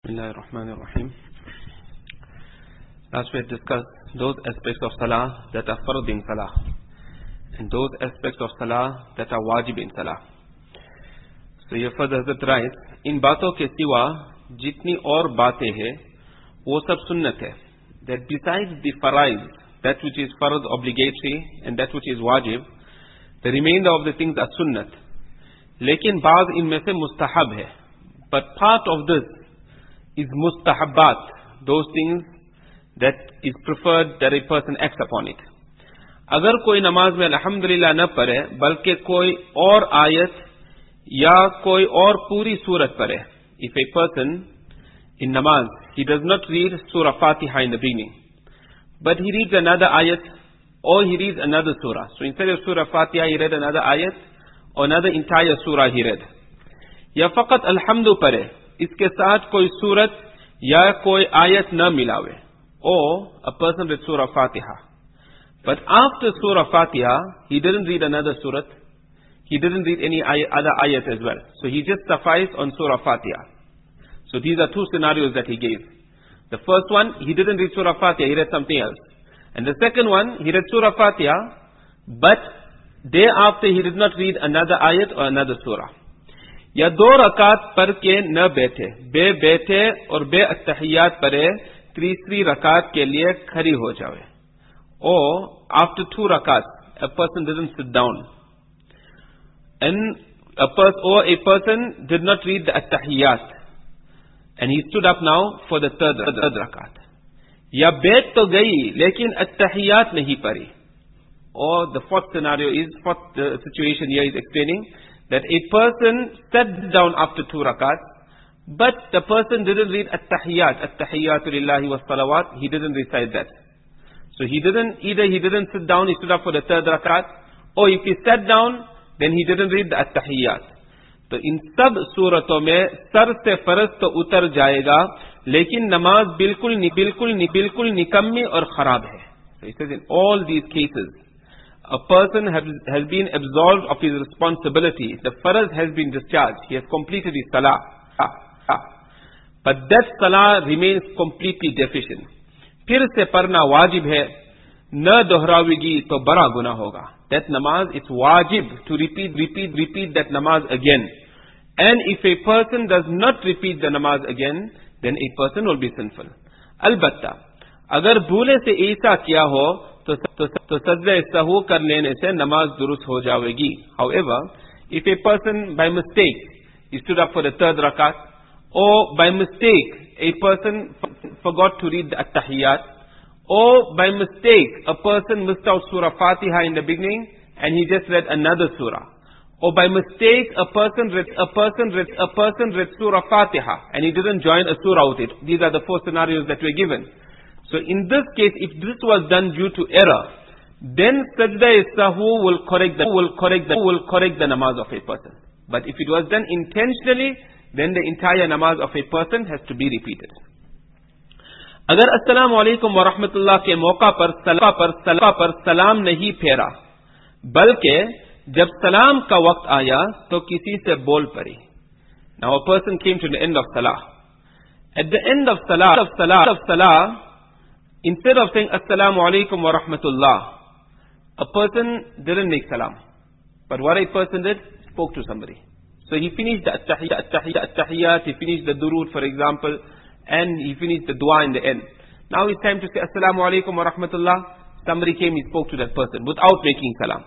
Bismillahirrahmanirrahim. Last we had discussed those aspects of Salah that are fard in Salah and those aspects of Salah that are wajib in Salah. So ये फर्ज हज़रत right इन बातों के सिवा जितनी और बातें हैं वो सब सुन्नत है. That besides the faraid, that which is fard obligatory and that which is wajib, the remainder of the things are sunnat. लेकिन बाज इनमें से मुस्तहब है. But part of this is mustahabbat, those things that is preferred that a person acts upon it. अगर कोई नमाज में अल्हम्दुलिल्लाह न पढ़े बल्कि कोई और आयत या कोई और पूरी सूरत पढ़े, if a person in namaz he does not read surah Fatiha in the beginning, but he reads another ayat or he reads another surah. So instead of surah Fatiha he read another ayat or another entire surah he read. या फकत अल्हम्दु पढ़े, इसके साथ कोई सूरत या कोई आयत न मिलावे, or a person read surah Fatiha. But after surah Fatiha, he didn't read another surat, he didn't read any other ayat as well. So he just sufficed on surah Fatiha. So these are two scenarios that he gave. The first one, he didn't read surah Fatiha, he read something else. And the second one, he read surah Fatiha, but thereafter he did not read another ayat or another surah. या दो रकात पढ़ के न बैठे और बे अत्तहियात पढ़े तीसरी रकात के लिए खड़ी हो जाए. Or after two rakat, a person didn't sit down, and a person did not read the attahiyat, and he stood up now for the third rakat. या बैठ तो गई लेकिन attahiyat नहीं पढ़ी. Or the fourth scenario is, the situation here is explaining that a person sat down after two rakat, but the person didn't read at-tahiyyatu lillahi was salawat, he didn't recite that. So he didn't sit down, he stood up for the third rakat, or if he sat down, then he didn't read the at-tahiyyat. तो इन सब सूरतों में sir से फर्ज तो उतर जाएगा, लेकिन नमाज बिल्कुल निकम्मी और खराब है. So he says in all these cases, a person has been absolved of his responsibility. The faraz has been discharged. He has completed his salah. But that salah remains completely deficient. फिर से पढ़ना वाजिब है, न दोहरावेगी तो बड़ा गुनाह होगा. That namaz, it's wajib to repeat that namaz again. And if a person does not repeat the namaz again, then a person will be sinful. अलबत्ता अगर भूले से ऐसा किया हो तो सजदे सहू कर लेने से नमाज दुरुस्त हो जाएगी. However, if a person by mistake he stood up for the third rakat, or by mistake a person forgot to read the at-tahiyyat, or by mistake a person missed out surah Fatiha in the beginning and he just read another surah, or by mistake a person read surah Fatiha and he didn't join a surah with it. These are the four scenarios that were given. So in this case, if this was done due to error, then sajda-e-sahu will correct the namaz of a person. But if it was done intentionally, then the entire namaz of a person has to be repeated. अगर अस्सलाम वालेकुम व रहमतुल्लाह के मौका पर सलाम नहीं फेरा, बल्कि जब सलाम का वक्त आया तो किसी से बोल पड़ी. Now a person came to the end of salah. At the end of salah, instead of saying assalamu alaikum wa rahmatullah, a person didn't make salam. But what a person did, spoke to somebody. So he finished the at-tahiyyat, he finished the durood, for example, and he finished the dua in the end. Now it's time to say assalamu alaikum wa rahmatullah. Somebody came, he spoke to that person without making salam.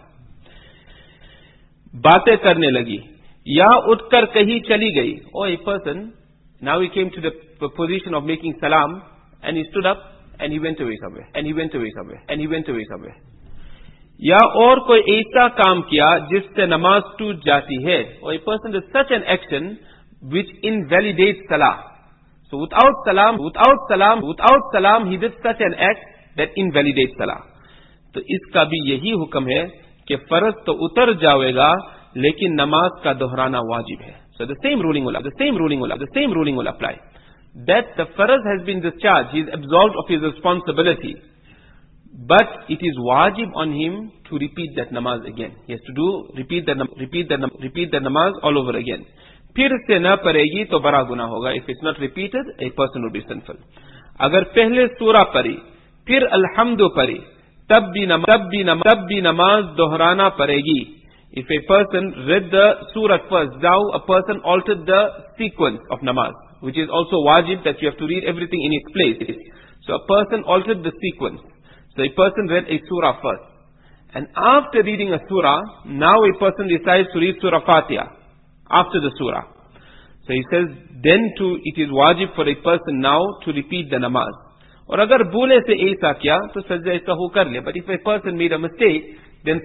बातें करने लगी या उठकर कहीं चली गई. Or a person, now he came to the position of making salam and he stood up and he went away somewhere. या और कोई ऐसा काम किया जिससे नमाज टूट जाती है. Or a person did such an action which invalidates salah. So without salam he did such an act that invalidates salah. तो इसका भी यही हुक्म है कि फर्ज तो उतर जाएगा लेकिन नमाज का दोहराना वाजिब है. So the same ruling will apply. That the faraz has been discharged, he is absolved of his responsibility, but it is wajib on him to repeat that namaz again. He has to repeat the namaz all over again. फिर से न पढ़ेगी तो बड़ा गुनाह होगा. If it's not repeated, a person would be sinful. अगर पहले सूरा पढ़ी फिर अल्हम्दु पढ़ी तब भी नमाज दोहराना पड़ेगी. If a person read the surah first, now a person altered the sequence of namaz, which is also wajib, that you have to read everything in its place. So a person altered the sequence. So a person read a surah first. And after reading a surah, now a person decides to read Surah Fatiha after the surah. So he says, then too it is wajib for a person now to repeat the namaz. और अगर भूले से ऐसा किया तो सज्जा सहू कर ले. But if a person made a mistake, then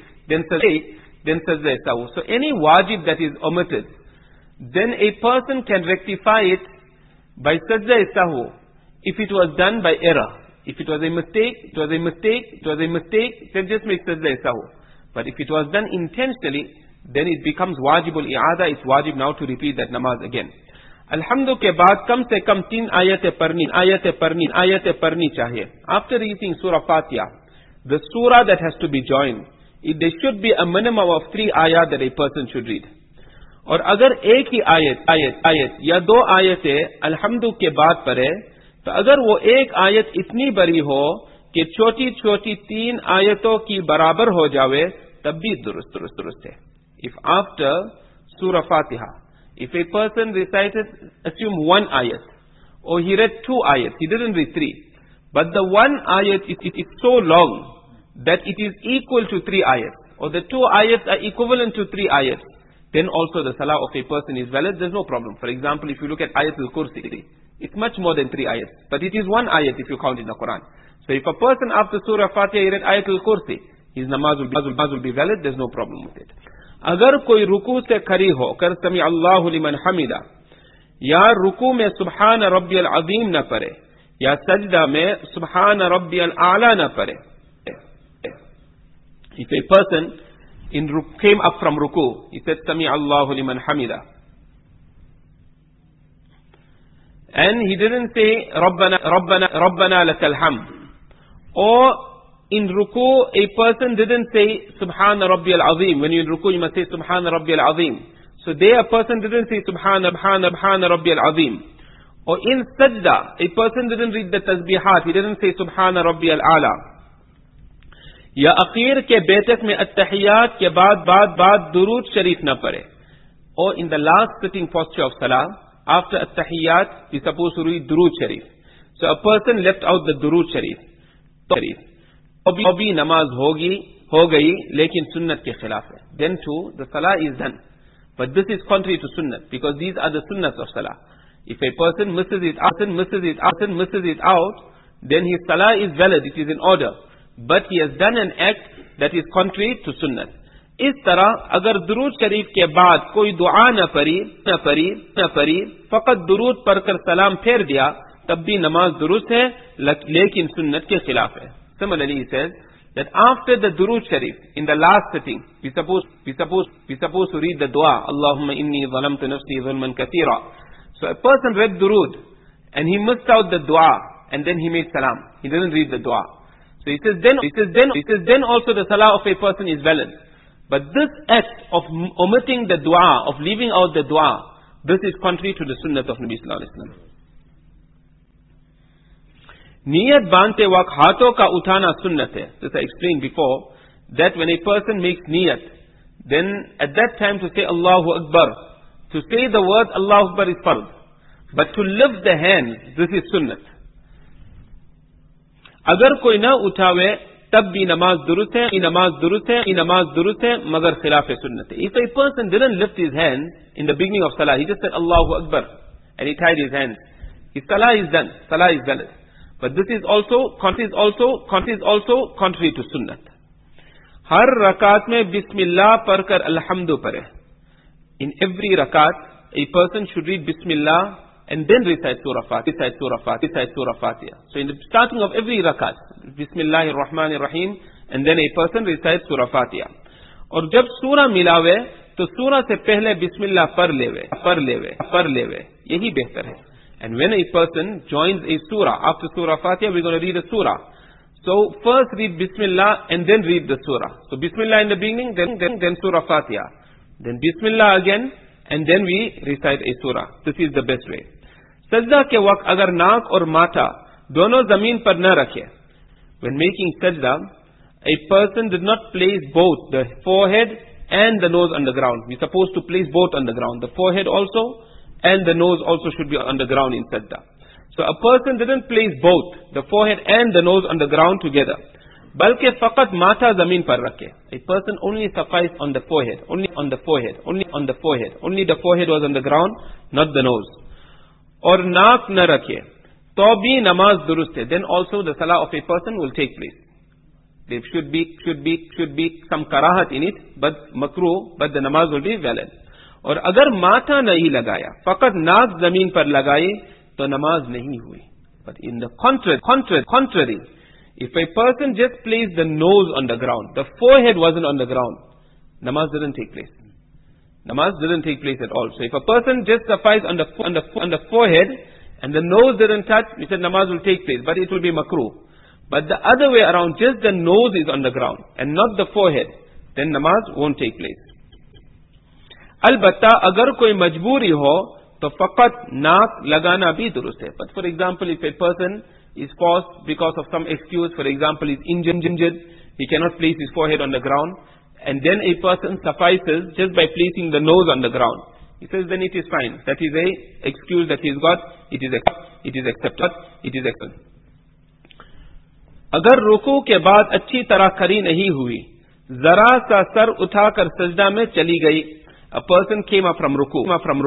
sajda sahu. So any wajib that is omitted, then a person can rectify it by sajda sahu. If it was done by error, if it was a mistake, then just make sajda sahu. But if it was done intentionally, then it becomes wajibul i'ada. It's wajib now to repeat that namaz again. Alhamdu के बाद कम से कम 3 आयतें पढ़नी चाहिए. After reading Surah Fatiha, the surah that has to be joined, there should be a minimum of 3 ayat that a person should read. और अगर एक ही आयत या 2 आयतें अल्हम्दु के बाद पढ़े, तो अगर वो एक आयत इतनी बड़ी हो कि छोटी 3 आयतों की बराबर हो जावे, तब भी दुरुस्त है. If after Surah Fatiha, if a person recited, assume 1 ayat, or he read 2 ayats, he didn't read 3, but the 1 ayat is so long that it is equal to 3 ayats, or the 2 ayats are equivalent to 3 ayats, then also the salah of a person is valid. There's no problem. For example, if you look at Ayatul Kursi, it's much more than 3 ayats, but it is 1 ayat if you count in the Quran. So if a person after Surah Fatiha he read Ayatul Kursi, his namaz will be valid. There's no problem with it. अगर कोई रुकू से खड़ी हो कर समी अल्लाहु लिमन हमीदा, या रुकू में सुबहान रब्बियल अज़ीम न पढ़े, या सजदा में सुबहान रब्बियल आला न पढ़े. If a person came up from ruku, he said sami Allahu liman hamida, and he didn't say Rabbana lakal hamd, or in ruku, a person didn't say Subhana Rabbiyal Azim. When you in ruku, you must say Subhana Rabbiyal Azim. So there a person didn't say Subhana Rabbiyal Azim. Or in sajda, a person didn't read the tasbihat. He didn't say Subhana Rabbiyal Ala. या अखीर के बैठक में अत्तहियात के बाद दुरूद शरीफ न पढ़े. Or in the last sitting posture of salah, after attahiyat, we supposed to read durood sharif. So a person left out the durood sharif. अभी नमाज हो गई लेकिन सुन्नत के खिलाफ है. Then too the salah is done, but this is contrary to sunnat, because these are the sunnats of salah. If a person misses it out, then his salah is valid, it is in order, but he has done an act that is contrary to sunnat. इस तरह अगर दुरूद शरीफ के बाद कोई दुआ न पढ़ी, फकत दुरूद पढ़कर सलाम फेर दिया, तब भी नमाज दुरुस्त है, लेकिन सुन्नत के खिलाफ है. Similarly, he says that after the Durood Sharif, in the last sitting, we supposed to read the dua, Allahumma inni zalamtu nafsi zulman kathira. So a person read Durood, and he missed out the dua, and then he made salam. He didn't read the dua. So he says then also the salah of a person is valid. But this act of omitting the dua, of leaving out the dua, this is contrary to the sunnah of Nabi sallallahu alaihi wasallam. Niyat बांधते वक्त हाथों का उठाना सुन्नत है. This I explained before, that when a person makes niyat, then at that time to say Allahu Akbar, to say the word Allahu Akbar is fard, but to lift the hand, this is sunnat. अगर कोई न उठावे तब भी नमाज दुरुस्त है, मगर खिलाफ सुन्नत है. If a person didn't lift his hand in the beginning of salah, he just said Allahu Akbar and he tied his hands, his salah is done, salah is valid. But this is also contrary to sunnat. हर रकात में बिस्मिल्लाह पढ़कर अल्हम्दु पढ़े. In every rakat, a person should read Bismillah and then recite Surah Fatiha. So in the starting of every rakat, Bismillahir Rahmanir Rahim, and then a person recites Surah Fatiha. और जब सूरा मिलावे तो सूरा से पहले बिस्मिल्लाह पढ़ लेवे, यही बेहतर है. And when a person joins a surah, after Surah Fatiha, we're going to read a surah. So first read Bismillah and then read the surah. So Bismillah in the beginning, then Surah Fatiha. Then Bismillah again, and then we recite a surah. This is the best way. Sajda ke waqt agar naak और माथा दोनों जमीन पर न रखे, when making sajda, a person did not place both the forehead and the nose on the ground. We're supposed to place both on the ground. The forehead also and the nose also should be on the ground in sajda. So a person didn't place both the forehead and the nose on the ground together. Balke faqat matha zameen par rakhe. A person only sufficed on the forehead, only on the forehead, only on the forehead. Only the forehead was on the ground, not the nose. Or naak na rakhe. To bhi namaz durust hai. Then also the salah of a person will take place. There should be some karahat in it, but makruh, but the namaz will be valid. Or agar matha nahi lagaya, faqat naak zameen par lagaye, to namaz nahi hui. But in the contrary, if a person just placed the nose on the ground, the forehead wasn't on the ground, namaz didn't take place. Namaz didn't take place at all. So if a person just sufficed on the forehead and the nose didn't touch, we said namaz will take place, but it will be makruh. But the other way around, just the nose is on the ground and not the forehead, then namaz won't take place. Albatta, agar koi majburi ho, to faqat naak lagana bhi durust hai. But for example, if a person is forced because of some excuse, for example, is injured, he cannot place his forehead on the ground, and then a person suffices just by placing the nose on the ground. He says then it is fine. That is a excuse that he's got. It is accepted. It is accepted. अगर रुकू के बाद अच्छी तरह खड़ी नहीं हुई, जरा सा सर उठाकर सजदा में चली गई, a person came up from ruku,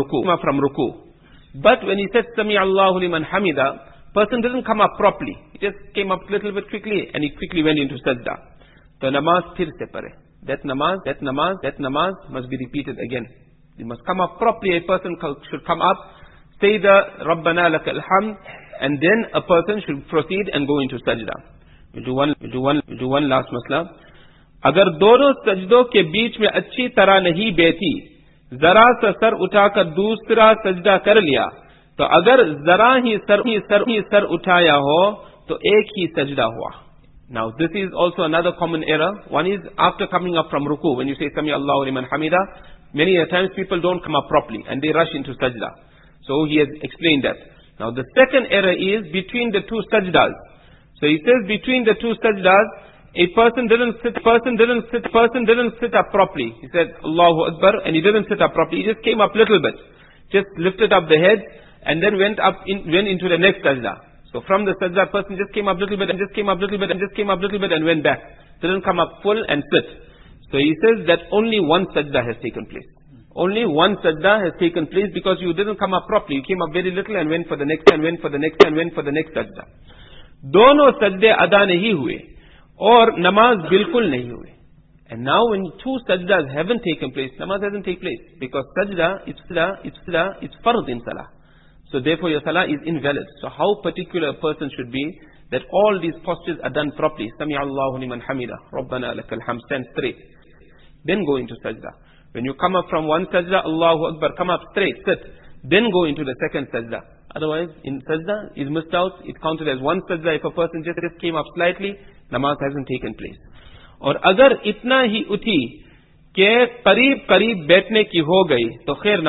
but when he said Sami Allahu liman hamida, person didn't come up properly. He just came up a little bit quickly and he quickly went into sajda. So namaz phir se pare. That namaz must be repeated again. It must come up properly. A person should come up, say the Rabbana lakal hamd, and then a person should proceed and go into sajda. We'll do one last masla. अगर दोनों सजदों के बीच में अच्छी तरह नहीं बैठी, जरा सा सर उठाकर दूसरा सजदा कर लिया, तो अगर जरा ही सर उठाया हो तो एक ही सजदा हुआ. Now this is also another common error. One is after coming up from ruku, when you say Sami Allahu liman hamida, many a times people don't come up properly and they rush into sajda. So he has explained that. Now the second error is between the two sajdas. So he says between the two sajdas, a person didn't sit up properly. He said Allahu Akbar and he didn't sit up properly. He just came up little bit, just lifted up the head and then went into the next sajda. So from the sajda, person just came up little bit and went back. Didn't come up full and sit. So he says that only one sajda has taken place. Only one sajda has taken place because you didn't come up properly. You came up very little and went for the next sajda. दोनों सजदे अदा नहीं हुए और नमाज बिल्कुल नहीं हुए. And now when two sajdas haven't taken place, namaz hasn't taken place because sajda, it's fard in salah. So therefore your salah is invalid. So how particular a person should be that all these postures are done properly. Sami Allahu liman hamida, Rabbana lakal hamd, stand straight. Then go into sajda. When you come up from one sajda, Allahu Akbar, come up straight, sit. Then go into the second sajda. Otherwise, in sajda is missed out. It's counted as one sajda. If a person just came up slightly, namaz hasn't taken place. और अगर इतना ही उठी कि करीब बैठने की हो गई, तो खैर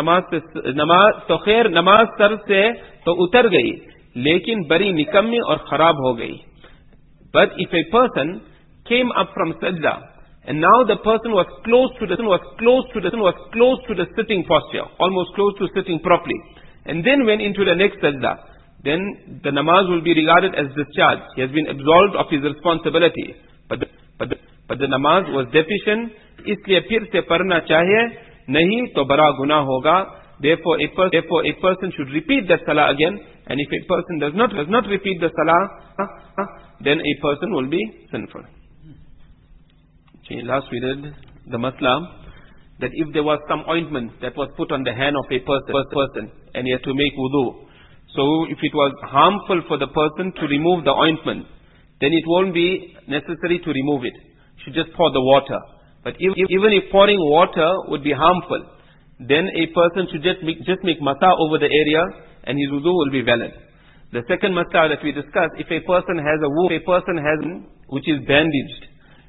नमाज सर से तो उतर गई, लेकिन बड़ी निकम्मी और खराब हो गई. But if a person came up from sajda and now the person was close to the sitting posture, almost close to sitting properly, and then went into the next sajda, then the namaz will be regarded as discharged. He has been absolved of his responsibility. But the namaz was deficient, इसलिए फिर से पढ़ना चाहिए, नहीं तो बड़ा गुनाह होगा. Therefore a person should repeat the salah again, and if a person does not repeat the salah, then a person will be sinful. Okay, last we did the masla that if there was some ointment that was put on the hand of a person and he had to make wudu, so if it was harmful for the person to remove the ointment, then it won't be necessary to remove it. You should just pour the water. But even if pouring water would be harmful, then a person should just make masa over the area and his wudu will be valid. The second masa that we discussed, if a person has a wound which is bandaged,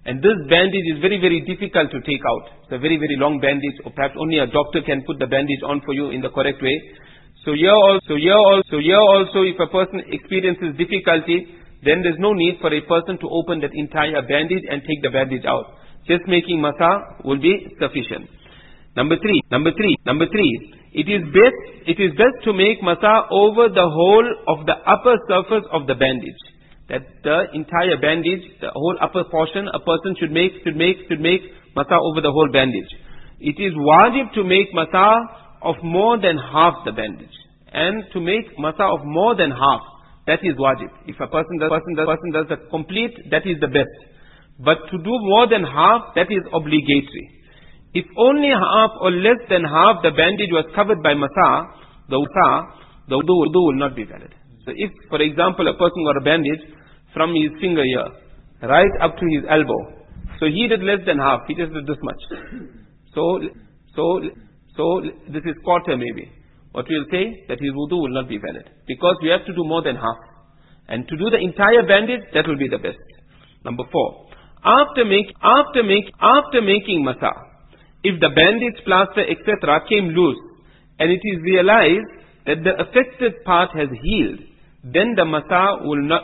And this bandage is very, very difficult to take out. It's a very, very long bandage, or perhaps only a doctor can put the bandage on for you in the correct way. So here also, if a person experiences difficulty, then there's no need for a person to open that entire bandage and take the bandage out. Just making masa will be sufficient. Number three, it is best to make masa over the whole of the upper surface of the bandage. That the entire bandage, the whole upper portion, a person should make masa over the whole bandage. It is wajib to make masa of more than half the bandage. And to make masa of more than half, that is wajib. If a person does the complete, that is the best. But to do more than half, that is obligatory. If only half or less than half the bandage was covered by masa, the wudu will not be valid. So if, for example, a person got a bandage from his finger here, right up to his elbow, so he did less than half, he just did this much. So this is quarter maybe. What we will say, that his wudu will not be valid. Because we have to do more than half. And to do the entire bandage, that will be the best. Number 4. After making masa, if the bandage, plaster, etc. came loose, and it is realized that the affected part has healed, then the masa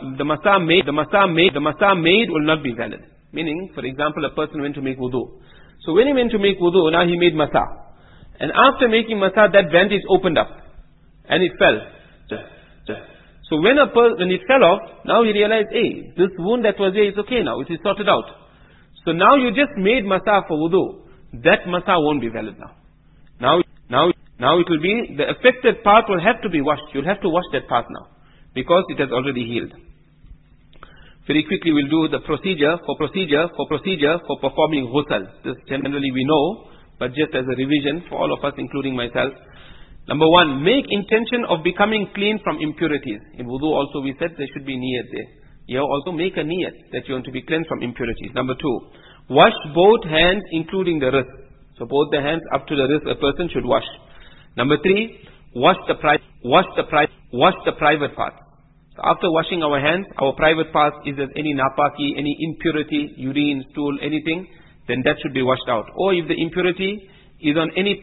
made will not be valid. Meaning, for example, a person went to make wudu. So when he went to make wudu, now he made masa. And after making masa, that bandage opened up. And it fell. So when it fell off, now he realized, hey, this wound that was there is okay now. It is sorted out. So now you just made masa for wudu. That masa won't be valid now. Now it will be, the affected part will have to be washed. You'll have to wash that part now. Because it has already healed. Very quickly we'll do the procedure for performing ghusl. This generally we know, but just as a revision for all of us, including myself. Number 1, make intention of becoming clean from impurities. In wudu also we said there should be niyat there. You also make a niyat that you want to be cleansed from impurities. Number 2, wash both hands including the wrist. So both the hands up to the wrist a person should wash. Number 3, wash the private part. So after washing our hands, our private parts, is there any napaki, any impurity, urine, stool, anything, then that should be washed out. Or if the impurity is on any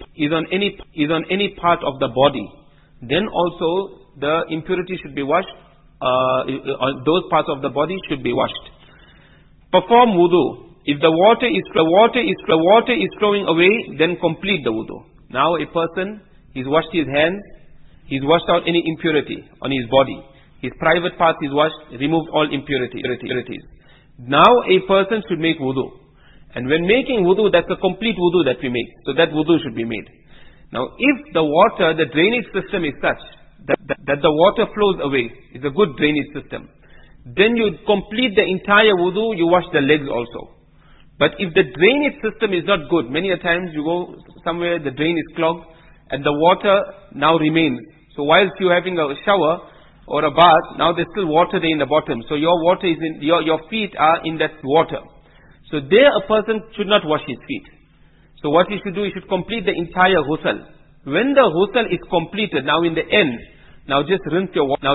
part of the body, then also the impurity should be washed. Those parts of the body should be washed. Perform wudu. If the water is flowing away, then complete the wudu. Now a person, he's washed his hands, he's washed out any impurity on his body. His private parts is washed, removed all impurities. Now a person should make wudu. And when making wudu, that's a complete wudu that we make. So that wudu should be made. Now if the water, the drainage system is such that the water flows away, it's a good drainage system, then you complete the entire wudu, you wash the legs also. But if the drainage system is not good, many a times you go somewhere, the drain is clogged, and the water now remains. So whilst you're having a shower or a bath, now there's still water there in the bottom. So your water is in, your feet are in that water. So there a person should not wash his feet. So what he should do, he should complete the entire ghusl. When the ghusl is completed, now in the end, now just rinse your water.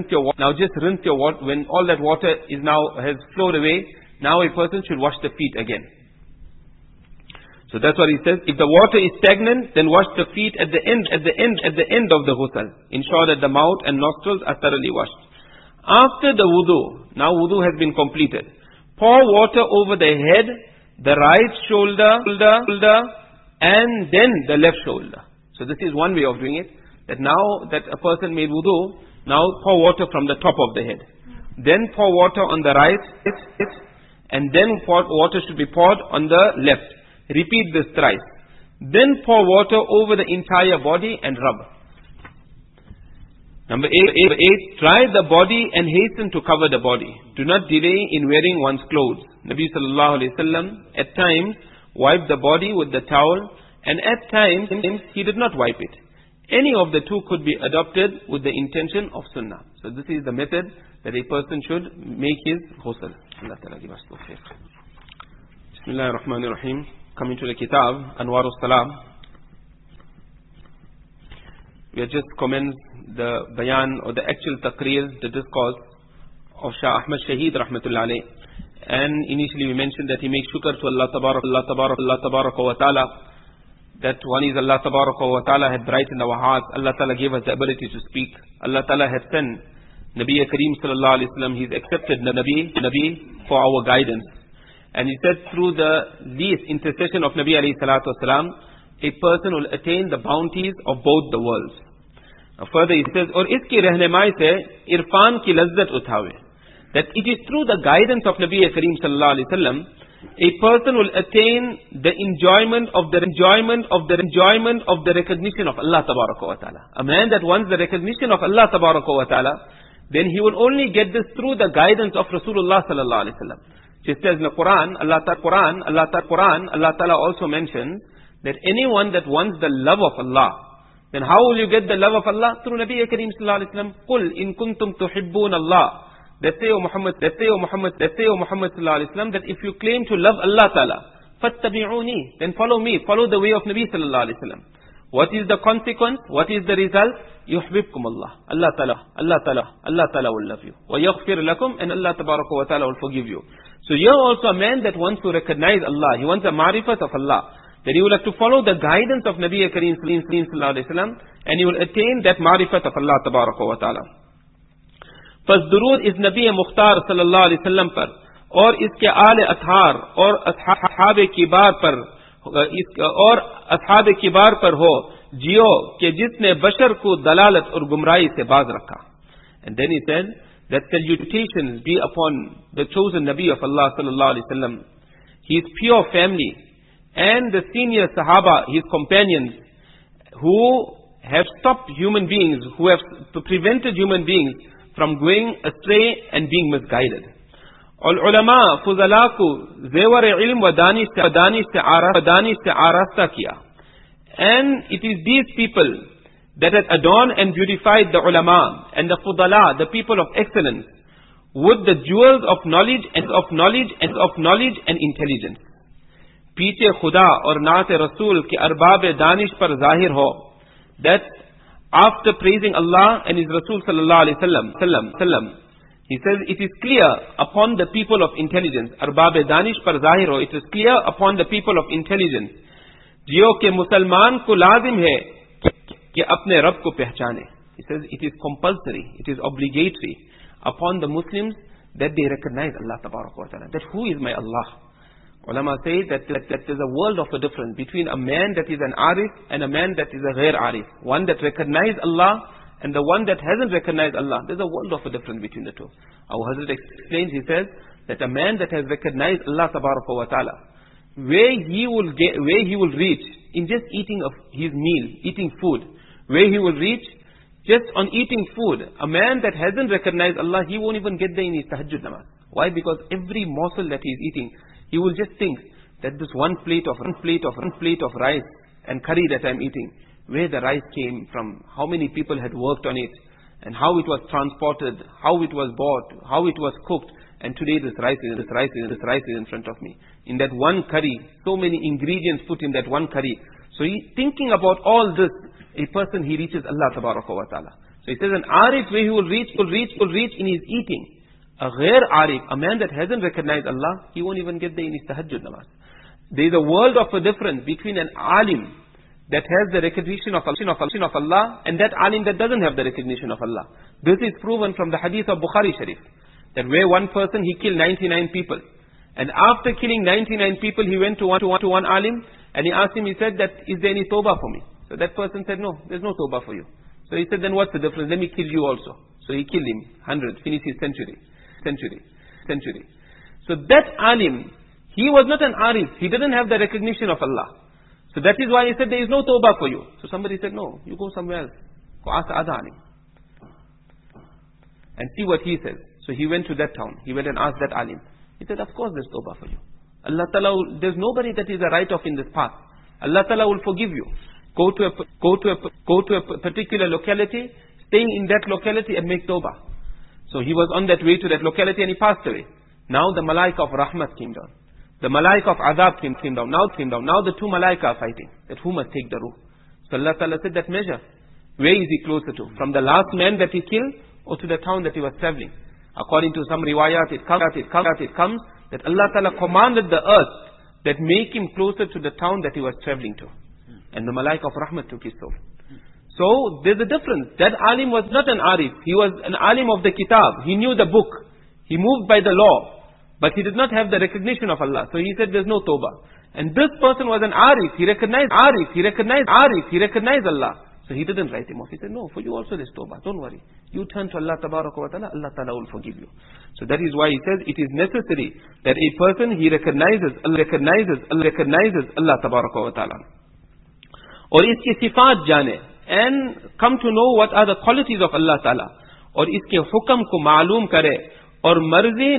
When all that water is now has flowed away, now a person should wash the feet again. So that's what he says. If the water is stagnant, then wash the feet at the end of the ghusl. Ensure that the mouth and nostrils are thoroughly washed. After the wudu, now wudu has been completed. Pour water over the head, the right shoulder, and then the left shoulder. So this is one way of doing it. That now that a person made wudu, now pour water from the top of the head. Then pour water on the right, and then water should be poured on the left. Repeat this thrice. Then pour water over the entire body and rub. Number 8, dry the body and hasten to cover the body. Do not delay in wearing one's clothes. Nabi sallallahu alayhi wasallam at times wiped the body with the towel, and at times he did not wipe it. Any of the two could be adopted with the intention of sunnah. So this is the method that a person should make his ghusl. Allah Ta'ala give us tawfiq. Bismillahir Rahmanir Rahim. Coming to the kitab, Anwarus Salam. We have just commenced the bayan or the actual taqreer, the discourse of Shah Ahmad Shaheed Rahmatullah alayh. And initially we mentioned that he makes shukr to Allah Tabaraka wa Ta'ala. That one is Allah Tabaraka wa Ta'ala had brightened our hearts. Allah Ta'ala gave us the ability to speak. Allah Ta'ala had sent Nabi Kareem Sallallahu Alaihi Wasallam. He's accepted Nabi for our guidance. And he said through the least intercession of Nabi alayhi salatu wasalam, a person will attain the bounties of both the worlds. Further he says, और इसकी रहनुमाई से इरफान की लज्जत उठावे. That it is through the guidance of Nabi Kareem Sallallahu Alaihi Wasallam, a person will attain the enjoyment of the recognition of Allah Tabaraka wa Ta'ala. A man that wants the recognition of Allah Tabaraka wa Ta'ala, then he will only get this through the guidance of Rasulullah Sallallahu Alaihi Wasallam. It says in the Quran, Allah Ta'ala also mentions that anyone that wants the love of Allah, then how will you get the love of Allah? Through Nabi Kareem Sallallahu Alaihi Wasallam. قُلْ إِن كُنْتُمْ تُحِبُّونَ اللَّهِ. Let's say, O Muhammad Sallallahu Alaihi Wasallam, that if you claim to love Allah Ta'ala, فَاتَّبِعُونِي, then follow me, follow the way of Nabi Sallallahu Alaihi Wasallam. What is the consequence? What is the result? يُحْبِبْكُمُ اللَّهِ. Allah Ta'ala will love you. وَيَغْفِرْ لَكُمْ, and Allah Tabaraka wa Ta'ala will forgive you. So you're also a man that wants to recognize Allah. He wants a marifat of Allah. That he will have to follow the guidance of Nabi Kareem Sallallahu Alaihi Wasallam, and he will attain that marifat of Allah Tabaraka wa Ta'ala. Fas durood is Nabi Mukhtar Sallallahu Alaihi Wasallam par, और इसके आले अथार और असहाबे किबार पर, और असहाबे किबार पर हो जियो कि जिसने बशर को दलालत और गुमराही से बाज रखा. And then he said that salutations be upon the chosen Nabi of Allah Sallallahu Alaihi Wasallam, his pure family, and the senior Sahaba, his companions, who have stopped human beings, who have prevented human beings from going astray and being misguided. Al-ulama fuzala ko zewar ilm wa danish se arasta kiya. And it is these people that had adorned and beautified the ulama and the fudala, the people of excellence, with the jewels of knowledge and intelligence. पीछे खुदा और नात रसूल के अरबाब दानिश पर जाहिर हो, that after praising Allah and His Rasul sallallahu alaihi wasallam, he says it is clear upon the people of intelligence, Arbab Danish पर जाहिर हो, it is clear upon the people of intelligence, जियो के मुसलमान को लाजिम है कि अपने रब को पहचाने. He says it is compulsory, it is obligatory upon the Muslims that they recognize Allah Tabaraka wa Ta'ala, that who is my Allah. Ulama say that there's a world of a difference between a man that is an arif and a man that is a ghair arif. One that recognizes Allah and the one that hasn't recognized Allah. There's a world of a difference between the two. Our Hazrat explains, he says, that a man that has recognized Allah Tabaraka wa Ta'ala, where he will reach in just eating of his meal, eating food, where he will reach just on eating food. A man that hasn't recognized Allah, he won't even get there in his tahajjud namaz. Why? Because every morsel that he is eating, he will just think that this one plate of rice and curry that I'm eating, where the rice came from, how many people had worked on it, and how it was transported, how it was bought, how it was cooked, and today this rice is in front of me. In that one curry, so many ingredients put in that one curry. So he thinking about all this, a person, he reaches Allah Tabaraka wa Ta'ala. So he says an arif, where he will reach in his eating. A ghair arif, a man that hasn't recognized Allah, he won't even get there in his tahajjud namaz. There is a world of a difference between an alim that has the recognition of Allah and that alim that doesn't have the recognition of Allah. This is proven from the hadith of Bukhari Sharif, that where one person, he killed 99 people. And after killing 99 people, he went to one alim and he asked him, he said that, is there any tawbah for me? So that person said, no, there's no tawbah for you. So he said, then what's the difference? Let me kill you also. So he killed him, 100, finished his century. So that alim, he was not an arif. He didn't have the recognition of Allah. So that is why he said there is no tawbah for you. So somebody said, no, you go somewhere else. Go ask other alim. And see what he says. So he went to that town. He went and asked that alim. He said, of course there's tawbah for you. Allah Ta'ala, there's nobody that is a write-off in this path. Allah Ta'ala will forgive you. Go to a particular locality, stay in that locality and make tawbah. So he was on that way to that locality and he passed away. Now the malaika of rahmat came down. The malaika of azab came down. Now the two malaika are fighting, that who must take the ruh. So Allah Ta'ala said that measure. Where is he closer to? From the last man that he killed or to the town that he was traveling? According to some riwayat, it comes that Allah Ta'ala commanded the earth that make him closer to the town that he was traveling to. And the Malaika of Rahmat took his soul. So there's a difference. That alim was not an arif. He was an alim of the kitab. He knew the book. He moved by the law. But he did not have the recognition of Allah. So he said there's no tawbah. And this person was an arif. He recognized arif. He recognized arif. He recognized Allah. So he didn't write him off. He said, no, for you also there's tawbah. Don't worry. You turn to Allah Tabaraka wa Ta'ala. Allah Ta'ala will forgive you. So that is why he says it is necessary that a person, he recognizes Allah Tabaraka wa Ta'ala. Or iski sifat jane. And come to know what are the qualities of Allah Ta'ala. Or iske hukam ko ma'loom kare. Or marzi,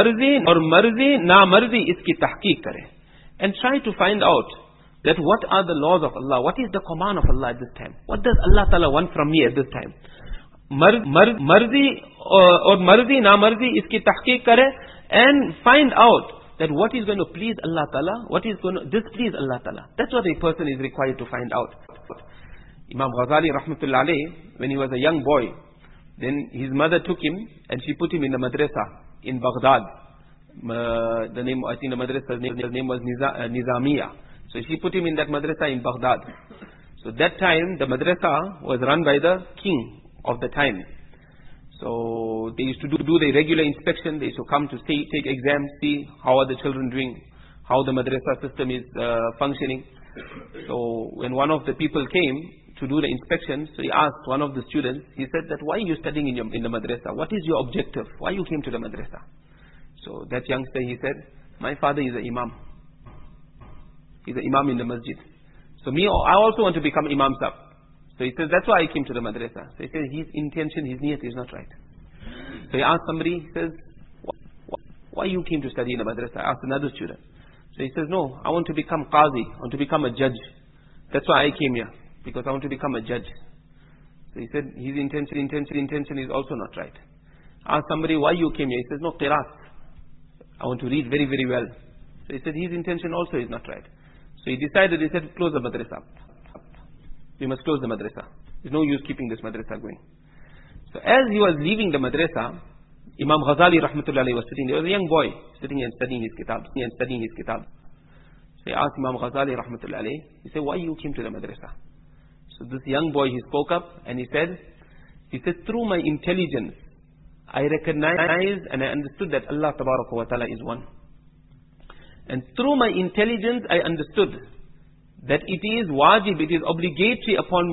na marzi iski tahqiq kare. And try to find out that what are the laws of Allah. What is the command of Allah at this time? What does Allah Ta'ala want from me at this time? Marzi or marzi, na marzi iski tahqiq kare. And find out that what is going to please Allah Ta'ala, what is going to displease Allah Ta'ala. That's what a person is required to find out. Imam Ghazali Rahmatullah alayhi, when he was a young boy, then his mother took him and she put him in the madrasa in Baghdad. The name, I think the madrasa's name was Nizamiya. So she put him in that madrasa in Baghdad. So that time the madrasa was run by the king of the time. So they used to do the regular inspection. They used to come to see, take exams, see how are the children doing, how the madrasa system is functioning. So when one of the people came to do the inspection, so he asked one of the students, he said that, why are you studying in the madrasa? What is your objective? Why you came to the madrasa? So that youngster, he said, my father is an imam. He's an imam in the masjid. So I also want to become imam sahib. So he says, that's why I came to the madrasa. So he says, his intention, his niyat is not right. So he asked somebody, he says, why you came to study in the madrasa? I asked another student. So he says, no, I want to become qazi. I want to become a judge. That's why I came here. Because I want to become a judge. So he said, his intention is also not right. Ask somebody, why you came here? He says, no, qiraat. I want to read very, very well. So he said, his intention also is not right. So he decided, he said, close the madrasa. We must close the madrasa. There's no use keeping this madrasa going. So as he was leaving the madrasa, Imam Ghazali Rahmatullah alayhi was sitting there. There was a young boy sitting and studying his kitab. So he asked Imam Ghazali Rahmatullah alayhi, he said, why you came to the madrasa? So this young boy, he spoke up and he said, through my intelligence, I recognized and I understood that Allah Tabaraka wa Ta'ala is one. And through my intelligence, I understood that it is wajib, it is obligatory upon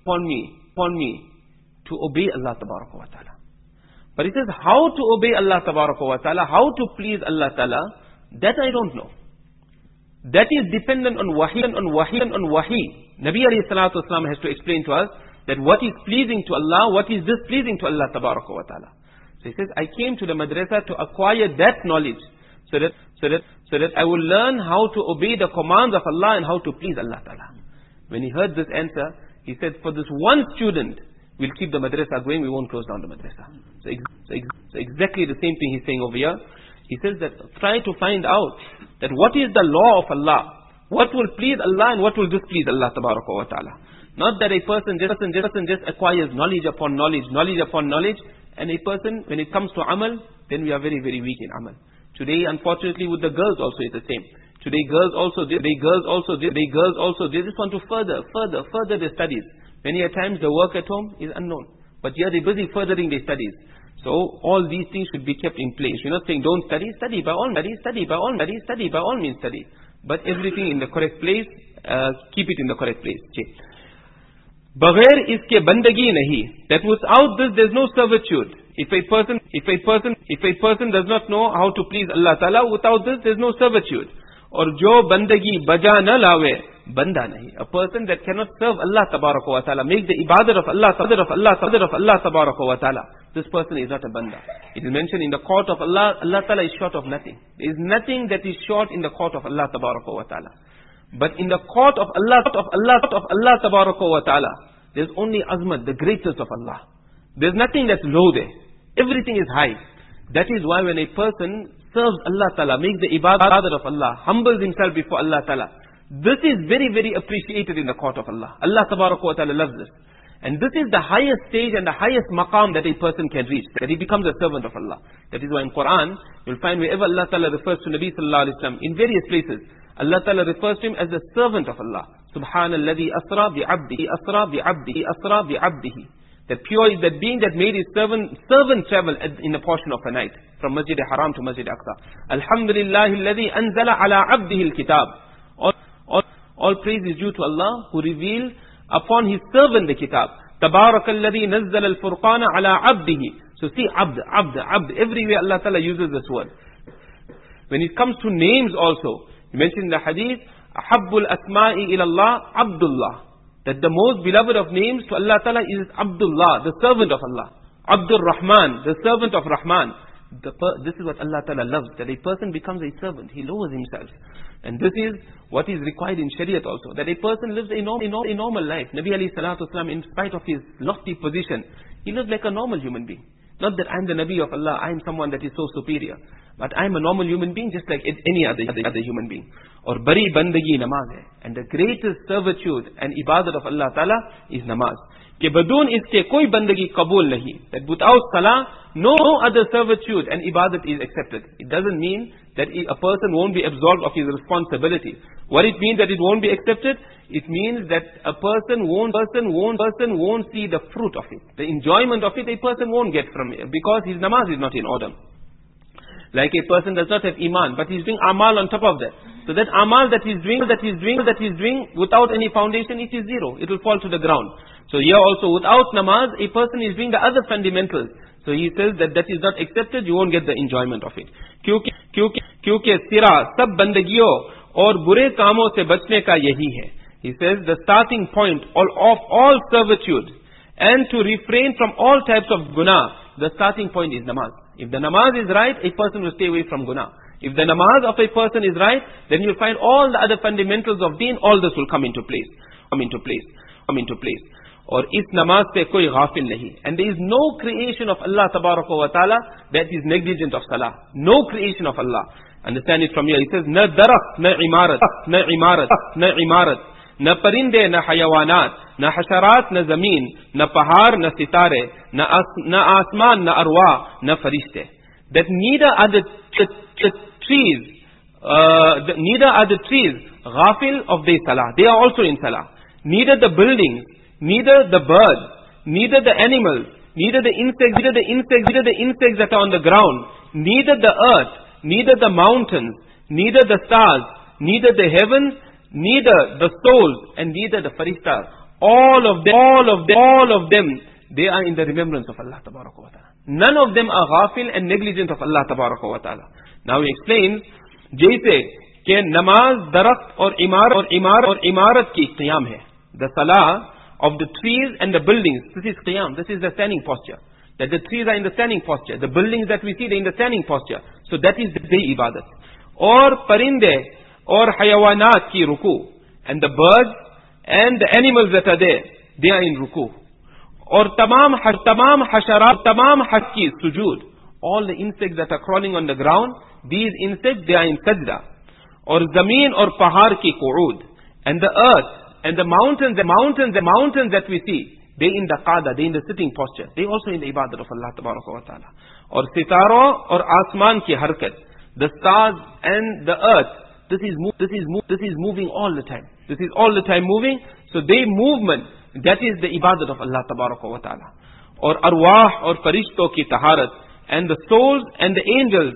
me to obey Allah Tabaraka wa Ta'ala. But he says, how to obey Allah Tabaraka wa Ta'ala, how to please Allah Ta'ala, that I don't know. That is dependent on wahi. Nabi alayhi salatu wasalam has to explain to us that what is pleasing to Allah, what is displeasing to Allah Tabaraka wa Ta'ala. So he says, I came to the madrasa to acquire that knowledge so that I will learn how to obey the commands of Allah and how to please Allah Ta'ala. When he heard this answer, he said, for this one student, we'll keep the madrasa going, we won't close down the madrasa. So exactly the same thing he's saying over here. He says that try to find out that what is the law of Allah, what will please Allah and what will displease Allah Tabaraka wa Ta'ala. Not that a person just acquires knowledge upon knowledge, and a person, when it comes to amal, then we are very, very weak in amal. Today, unfortunately, with the girls also it's the same. Today girls also, they just want to further their studies. Many a times the work at home is unknown, but here they're busy furthering their studies. So all these things should be kept in place. You're not saying don't study by all means study. But everything in the correct place, keep it in the correct place. Baghair iske bandagi nahi. That without this there's no servitude. If a person does not know how to please Allah Ta'ala, without this there's no servitude. Or jo bandagi baja na lawe, banda nahi. A person that cannot serve Allah Tabaraka wa Ta'ala, make the ibadat of Allah Tabaraka wa Ta'ala, this person is not a banda. It is mentioned in the court of Allah, Allah Ta'ala is short of nothing. There is nothing that is short in the court of Allah Tabaraka wa Ta'ala. But in the court of Allah Tabaraka wa Ta'ala, there's only azmat, the greatness of Allah. There's nothing that's low there. Everything is high. That is why when a person serves Allah Ta'ala, makes the ibadat of Allah, humbles himself before Allah Ta'ala, this is very, very appreciated in the court of Allah. Allah Tabaraka wa Ta'ala loves this. And this is the highest stage and the highest maqam that a person can reach, that he becomes a servant of Allah. That is why in Quran, you'll find wherever Allah Ta'ala refers to Nabi Sallallahu Alaihi Wasallam, in various places, Allah Ta'ala refers to him as the servant of Allah. Subhanalladhi asra bi'abdihi, asra bi'abdihi, asra bi'abdihi. That being that made his servant travel in a portion of a night, from Masjid Haram to Masjid Aqsa. Alhamdulillahi alladhi anzala ala abdihi al-kitab. All praise is due to Allah who revealed upon his servant the kitab. Tabarakalladhi nazzala al-furqana ala abdihi. So see, abd. Everywhere Allah Ta'ala uses this word. When it comes to names also, he mentioned in the hadith, Ahabbul asma'i ilallah, Abdullah. That the most beloved of names to Allah Ta'ala is Abdullah, the servant of Allah. Abdur Rahman, the servant of Rahman. This is what Allah Ta'ala loves, that a person becomes a servant. He lowers himself. And this is what is required in Shariat also, that a person lives a normal life. Nabi alayhi salatu wasalam, in spite of his lofty position, he lives like a normal human being. Not that I'm the Nabi of Allah, I'm someone that is so superior. But I'm a normal human being just like any other human being. Or bari bandagi namaz hai. And the greatest servitude and ibadat of Allah Ta'ala is namaz. Ke badoon iske koi bandagi kabul nahi. That without salah, no other servitude and ibadat is accepted. It doesn't mean that a person won't be absolved of his responsibility. What it means that it won't be accepted? It means that a person won't see the fruit of it. The enjoyment of it, a person won't get from it, because his namaz is not in order. Like a person does not have iman, but he's doing amal on top of that. So that amal that he's doing without any foundation, it is zero. It will fall to the ground. So here also, without namaz, a person is doing the other fundamentals. So he says that is not accepted, you won't get the enjoyment of it. Kyunki sira sab bandagiyon aur bure kaamon se bachne ka yahi hai. He says the starting point of all servitude and to refrain from all types of guna, the starting point is namaz. If the namaz is right, a person will stay away from guna. If the namaz of a person is right, then you'll find all the other fundamentals of deen, all this will come into place. Or is namaz se koi ghafil nahi. And there is no creation of Allah tabaraka wa ta'ala that is negligent of salah. No creation of Allah. Understand it from here. He says, na darakh, na imarat. Na parinde, na hayawanat. Na hasharat, na zameen. Na pahar, na sitare. Na asman, na arwa. Na farishte. That neither are the trees ghafil of their salah. They are also in salah. Neither the buildings, neither the birds, neither the animals, neither the insects that are on the ground, neither the earth, neither the mountains, neither the stars, neither the heavens, neither the souls, and neither the farishtas. All of them, they are in the remembrance of Allah Tabaraka wa Ta'ala. None of them are ghafil and negligent of Allah Tabaraka wa Ta'ala. Now he explains, jaise ke namaz, darakht or imarat ki qiyam hai. The salah of the trees and the buildings, this is qiyam, this is the standing posture. That the trees are in the standing posture. The buildings that we see, they're in the standing posture. So that is the ibadat. Or parinde, or hayawanat ki ruku. And the birds and the animals that are there, they are in ruku. Or tamam hasharat ki sujud. All the insects that are crawling on the ground, these insects, they are in sajda. Or zameen or pahar ki qu'ud. And the earth and the mountains that we see, they in the qada, they in the sitting posture. They also in the ibadat of Allah Tabaraka wa Ta'ala. Or sitaro or asman ki harkat. The stars and the earth, this is moving all the time. This is all the time moving. So their movement, that is the ibadat of Allah Tabaraka wa Ta'ala. Or arwah or farishto ki taharat. And the souls and the angels,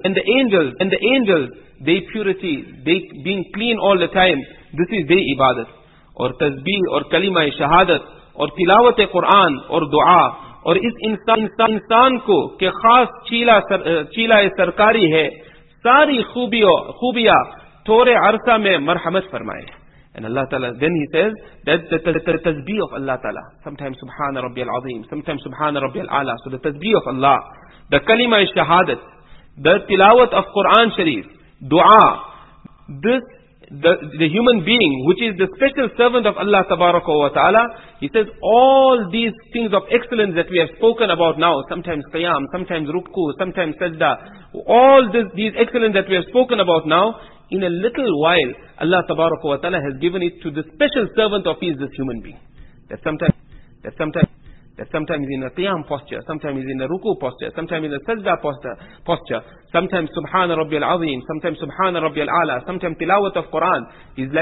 their purity, they being clean all the time. This is their ibadat. Or tasbih or kalima shahadat. Or tilawat Quran or dua. Or is insan ko ke khas chila sarkari hai. Sari khubiya tore arsa mein marhamat farmaye. And Allah Ta'ala, then He says that the tasbih of Allah Ta'ala. Sometimes Subhana Rabbiyal Azim, sometimes Subhana Rabbiyal Ala. So the tasbih of Allah, the kalima shahadat, the tilawat of Quran Sharif, dua, the human being, which is the special servant of Allah Tabaraka wa Ta'ala, He says all these things of excellence that we have spoken about now, sometimes qiyam, sometimes ruku, sometimes sajda, all these excellence that we have spoken about now, in a little while, Allah Tabaraka wa Ta'ala has given it to the special servant of His, this human being. That sometimes That sometimes in a qiyam posture, sometimes in a ruku posture, sometimes in a sajda posture, sometimes subhana rabbiyal azim, sometimes subhana rabbiyal ala, sometimes tilawat of Quran. He's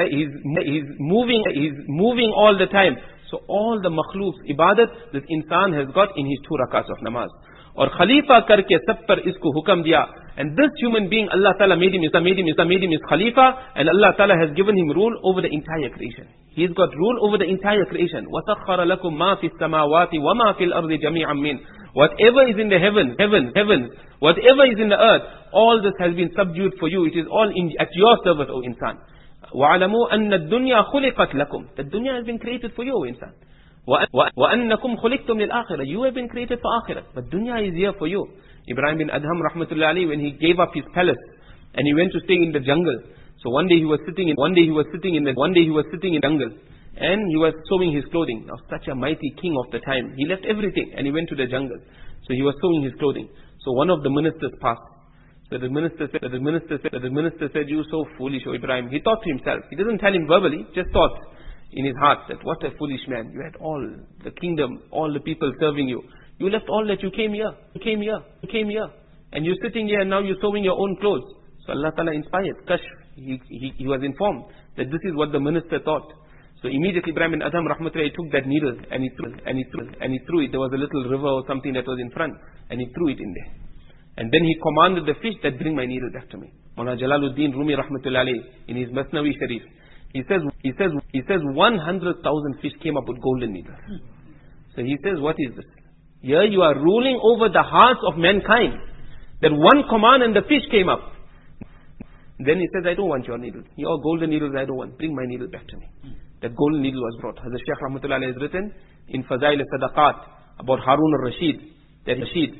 moving all the time. So all the makhluqs ibadat this insan has got in his 2 rakats of namaz. Or khalifa karke sab par isko hukam diya. And this human being, Allah Ta'ala made him his khalifa, and Allah Ta'ala has given him rule over the entire creation. He's got rule over the entire creation. وَسَخَّرَ لَكُم مَا فِي السَّمَاوَاتِ وَمَا فِي الْأَرْضِ جَمِيعًا مِّنْ. Whatever is in the heavens, whatever is in the earth, all this has been subdued for you. It is all at your service, O insan. وَعَلَمُوا أَنَّ الدُّنْيَا خُلِقَتْ لَكُمْ. The dunya has been created for you, O insan. وَأَنَّكُمْ خُلِقْتُمْ لِلْآخِرَةِ. You have been created for akhirah, but dunya is here for you. Ibrahim bin Adham rahmatullahi alayhi, when he gave up his palace and he went to stay in the jungle. So one day he was sitting in the jungle and he was sewing his clothing. Now such a mighty king of the time, he left everything and he went to the jungle. So he was sewing his clothing. So one of the ministers passed. So the minister said, you so foolish, O Ibrahim. He thought to himself. He doesn't tell him verbally, just thought in his heart that what a foolish man. You had all the kingdom, all the people serving you. You left all that, you came here. And you're sitting here and now you're sewing your own clothes. So Allah Ta'ala inspired. He was informed that this is what the minister thought. So immediately Ibrahim bin Adham rahmatullahi took that needle and he threw it. There was a little river or something that was in front and he threw it in there. And then he commanded the fish that bring my needle back to me. Mawlana Jalaluddin Rumi rahmatullahi alayhi in his Masnawi Sharif. He says 100,000 fish came up with golden needles. So he says, what is this? Here you are ruling over the hearts of mankind. That one command and the fish came up. Then he says, I don't want your needle. Your golden needles I don't want. Bring my needle back to me. That golden needle was brought. Hazrat Shaykh Rahmatullah has written in Fazail Sadaqat about Harun al-Rashid. That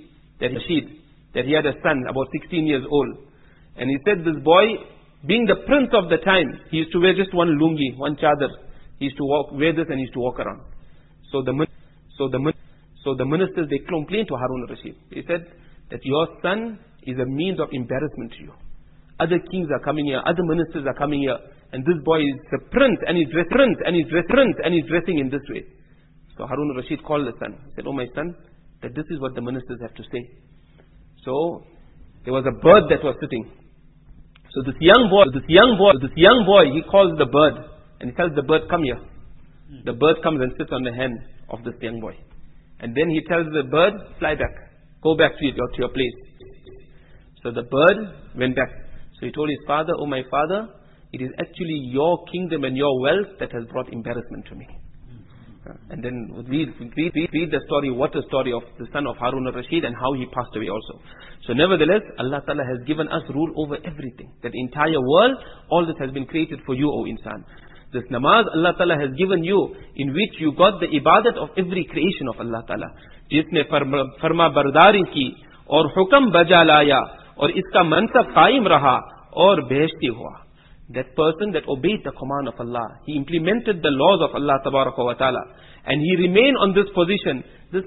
he had a son about 16 years old. And he said this boy, being the prince of the time, he used to wear just one lungi, one chadar. He used to wear this and he used to walk around. So the ministers, they complained to Harun al-Rashid. They said that your son is a means of embarrassment to you. Other kings are coming here, other ministers are coming here, and this boy is the prince and he's dressing in this way. So Harun al-Rashid called the son. He said, oh my son, that this is what the ministers have to say. So there was a bird that was sitting. So this young boy, he calls the bird and he tells the bird, come here. The bird comes and sits on the hand of this young boy. And then he tells the bird, fly back. Go back to your place. So the bird went back. So he told his father, oh my father, it is actually your kingdom and your wealth that has brought embarrassment to me. And then we read the story, what a story of the son of Harun al-Rashid and how he passed away also. So nevertheless, Allah Ta'ala has given us rule over everything. That entire world, all this has been created for you, O insan. This namaz Allah Ta'ala has given you, in which you got the ibadat of every creation of Allah Ta'ala. Jisne farma bardari ki, aur hukam baja laya, aur iska mansab qaim raha, aur beheshti hua. That person that obeyed the command of Allah, he implemented the laws of Allah Tabaraka wa Ta'ala, and he remained on this position. This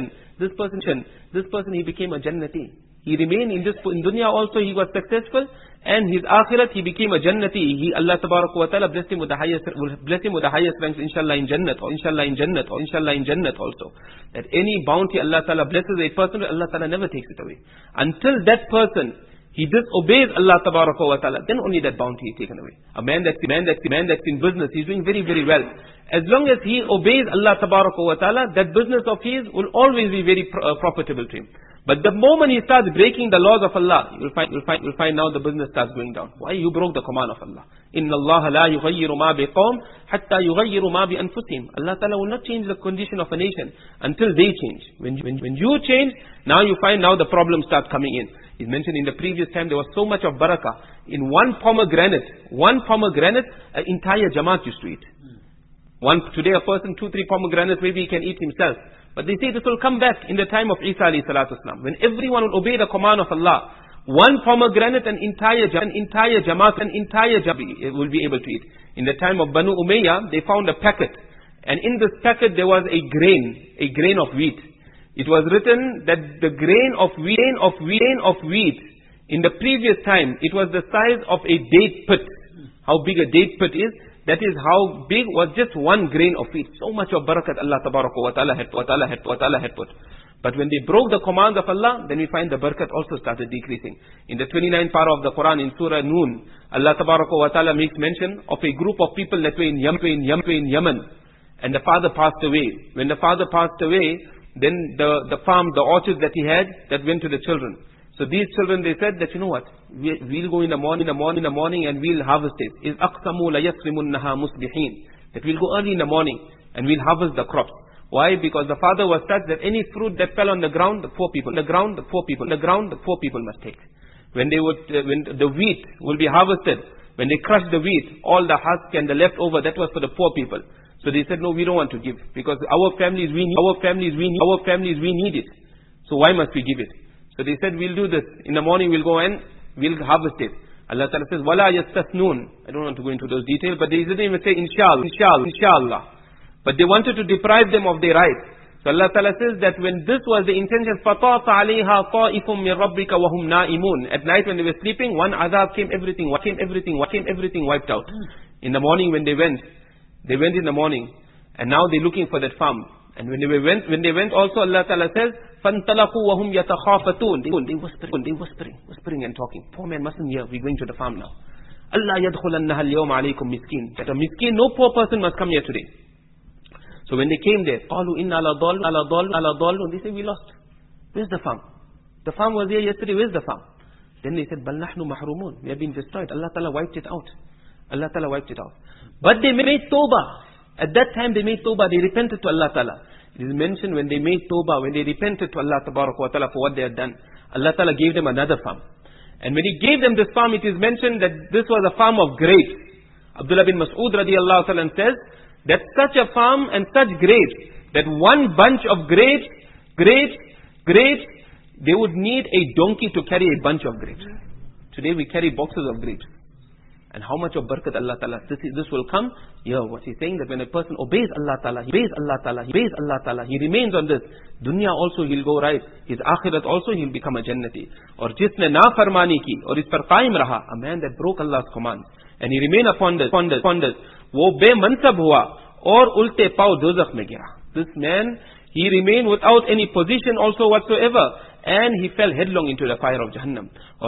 person, he became a Jannati. He remained in dunya also, he was successful, and his akhirat, he became a Jannati. Allah Tabaraka wa Ta'ala blessed him with the highest ranks, inshallah in Jannat, or inshallah in Jannat also. That any bounty Allah Ta'ala blesses a person, Allah Ta'ala never takes it away. Until that person, he disobeys Allah Tabaraka wa Ta'ala, then only that bounty is taken away. A man that's in business, he's doing very, very well. As long as he obeys Allah Tabaraka wa Ta'ala, that business of his will always be very profitable to him. But the moment he starts breaking the laws of Allah, you'll find now the business starts going down. Why? You broke the command of Allah. Inna Allah la yughayyiru ma biqawm hatta yughayyiru ma bi anfusihim. Allah Ta'ala will not change the condition of a nation until they change. When you change, now you find now the problems start coming in. He mentioned in the previous time there was so much of barakah. In one pomegranate, an entire jamaat used to eat. Today a person, 2-3 pomegranates, maybe he can eat himself. But they say this will come back in the time of Isa alayhi salatu wasalam. When everyone will obey the command of Allah, one pomegranate, an entire jamaat will be able to eat. In the time of Banu Umayyah, they found a packet. And in this packet there was a grain of wheat. It was written that the grain of wheat, in the previous time, it was the size of a date pit. How big a date pit is? that is how big was just one grain of wheat. So much of barakat Allah tabaraka wa ta'ala had put. But when they broke the commands of Allah, then we find the barakat also started decreasing. In the 29th parah of the Quran, in Surah Noon, Allah tabaraka wa ta'ala makes mention of a group of people that were in Yemen. And the father passed away. When the father passed away, then the farm, the orchards that he had, that went to the children. So these children, they said that, you know what, we'll go in the morning and we'll harvest it. Is aqsamu la yasrimunnaha musbihin. That we'll go early in the morning and we'll harvest the crops. Why? Because the father was such that any fruit that fell on the ground, the poor people must take. When the wheat will be harvested, when they crush the wheat, all the husk and the leftover, that was for the poor people. So they said, no, we don't want to give, because our families, we need it. So why must we give it? So they said, we'll do this. In the morning we'll go and we'll harvest it. Allah Ta'ala says, وَلَا يَسْتَثْنُونَ. I don't want to go into those details, but they didn't even say, inshallah. But they wanted to deprive them of their rights. So Allah Ta'ala says that when this was the intention, فَطَافَ عَلَيْهَا طَائِفٌ مِّن رَبِّكَ وَهُمْ نَائِمُونَ. At night when they were sleeping, one azab came, everything wiped out. In the morning when they went in the morning, and now they're looking for that farm. And when they went also, Allah Ta'ala says, فَانْطَلَقُوا وَهُمْ يَتَخَافَتُونَ. They whispering and talking. Poor man mustn't hear, we're going to the farm now. Allah يَدْخُلَنَّهَا الْيَوْمَ عَلَيْكُمْ miskin. That a miskin, no poor person must come here today. So when they came there, قَالُوا إِنَّا لَضَالُّونَ. They said, we lost. Where's the farm? The farm was here yesterday, where's the farm? Then they said, بَلْ نَحْنُ مَحْرُومُونَ. We have been destroyed. Allah Ta'ala wiped it out. But they made tawbah. At that time they made tawbah, they repented to Allah Ta'ala. It is mentioned when they made tawbah, when they repented to Allah Ta'ala for what they had done, Allah Ta'ala gave them another farm. And when He gave them this farm, it is mentioned that this was a farm of grapes. Abdullah bin Mas'ud radiallahu ta'ala says, that such a farm and such grapes, that one bunch of grapes, they would need a donkey to carry a bunch of grapes. Today we carry boxes of grapes. And how much of barakat Allah Ta'ala, this will come. Yeah, what he's saying, that when a person obeys Allah Ta'ala, he remains on this. Dunya also he'll go right. His akhirat also he'll become a jannati. Or jisne na farmani ki, or is par qaim raha, a man that broke Allah's commands. And he remained upon this. Wo be mansab hua, or ulte pav dozakh mein gira. This man, he remained without any position also whatsoever. And he fell headlong into the fire of Jahannam.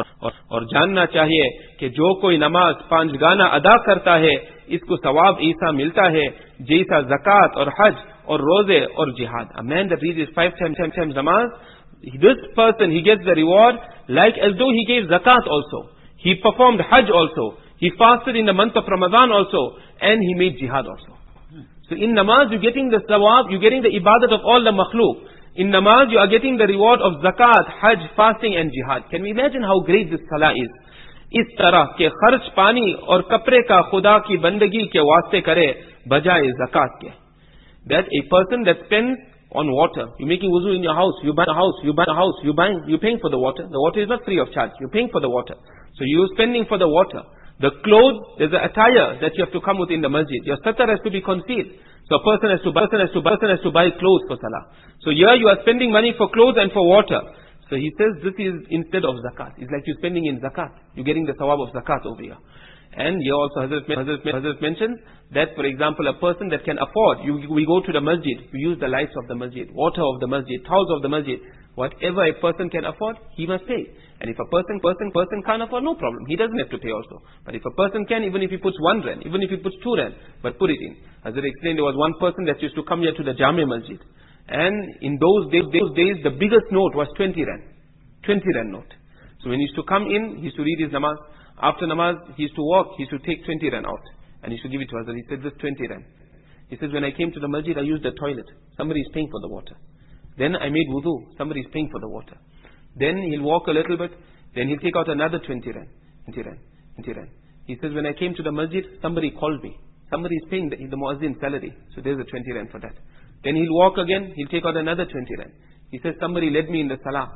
और जानना चाहिए कि जो कोई नमाज 5 गाना अदा करता है, इसको सवाब ऐसा मिलता है जैसा ज़कात और हज और रोजे और जिहाद. A man that reads 5 times namaz, this person, he gets the reward like as though he gave zakat also. He performed hajj also. He fasted in the month of Ramadan also. And he made jihad also. So in namaz, you're getting the sawab, you're getting the ibadat of all the makhluk. In namaz, you are getting the reward of zakat, hajj, fasting and jihad. Can we imagine how great this salah is? इस तरह के खर्च पानी और कपड़े का खुदा की बंदगी के वास्ते करे बजाय zakat के. That a person that spends on water, you're making wuzu in your house, you buy a house, you're paying for the water. The water is not free of charge, you're paying for the water. So you're spending for the water. The clothes, there's an attire that you have to come with in the masjid. Your satar has to be concealed. So a person has to buy clothes for salah. So here you are spending money for clothes and for water. So he says this is instead of zakat. It's like you're spending in zakat. You're getting the sawab of zakat over here. And here also Hazrat mentions that, for example, a person that can afford, we go to the masjid, we use the lights of the masjid, water of the masjid, towels of the masjid. Whatever a person can afford, he must pay. And if a person can't afford, no problem. He doesn't have to pay also. But if a person can, even if he puts 1 rand, even if he puts 2 rand, but put it in. As I explained, there was one person that used to come here to the Jami Masjid. And in those days, the biggest note was 20 rand. 20 rand note. So when he used to come in, he used to read his namaz. After namaz, he used to walk, he used to take 20 rand out. And he used to give it to us. And he said, this 20 rand. He says, when I came to the masjid, I used the toilet. Somebody is paying for the water. Then I made wudu. Somebody is paying for the water. Then he'll walk a little bit. Then he'll take out another 20 rand. 20 rand. He says, when I came to the masjid, somebody called me. Somebody is paying the muazzin salary. So there's a 20 rand for that. Then he'll walk again. He'll take out another 20 rand. He says, somebody led me in the salah.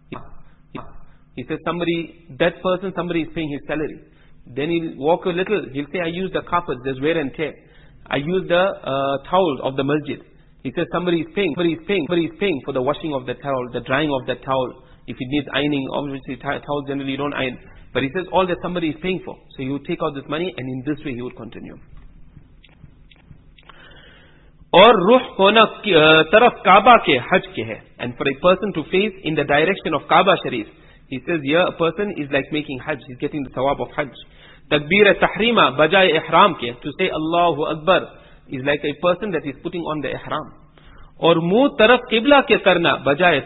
He says, somebody is paying his salary. Then he'll walk a little. He'll say, I use the carpet. There's wear and tear. I use the towels of the masjid. He says somebody is paying for the washing of the towel, the drying of the towel. If it needs ironing, obviously towels generally you don't iron. But he says all that somebody is paying for. So he would take out this money and in this way he would continue. और रुख होना तरफ काबा के हज के है. And for a person to face in the direction of Kaaba Sharif, he says here a person is like making hajj, he's getting the thawab of hajj. Takbir tahrima bajaye ihram ke, to say Allahu Akbar is like a person that is putting on the ihram. और मुंह तरफ किबला के करना बजाय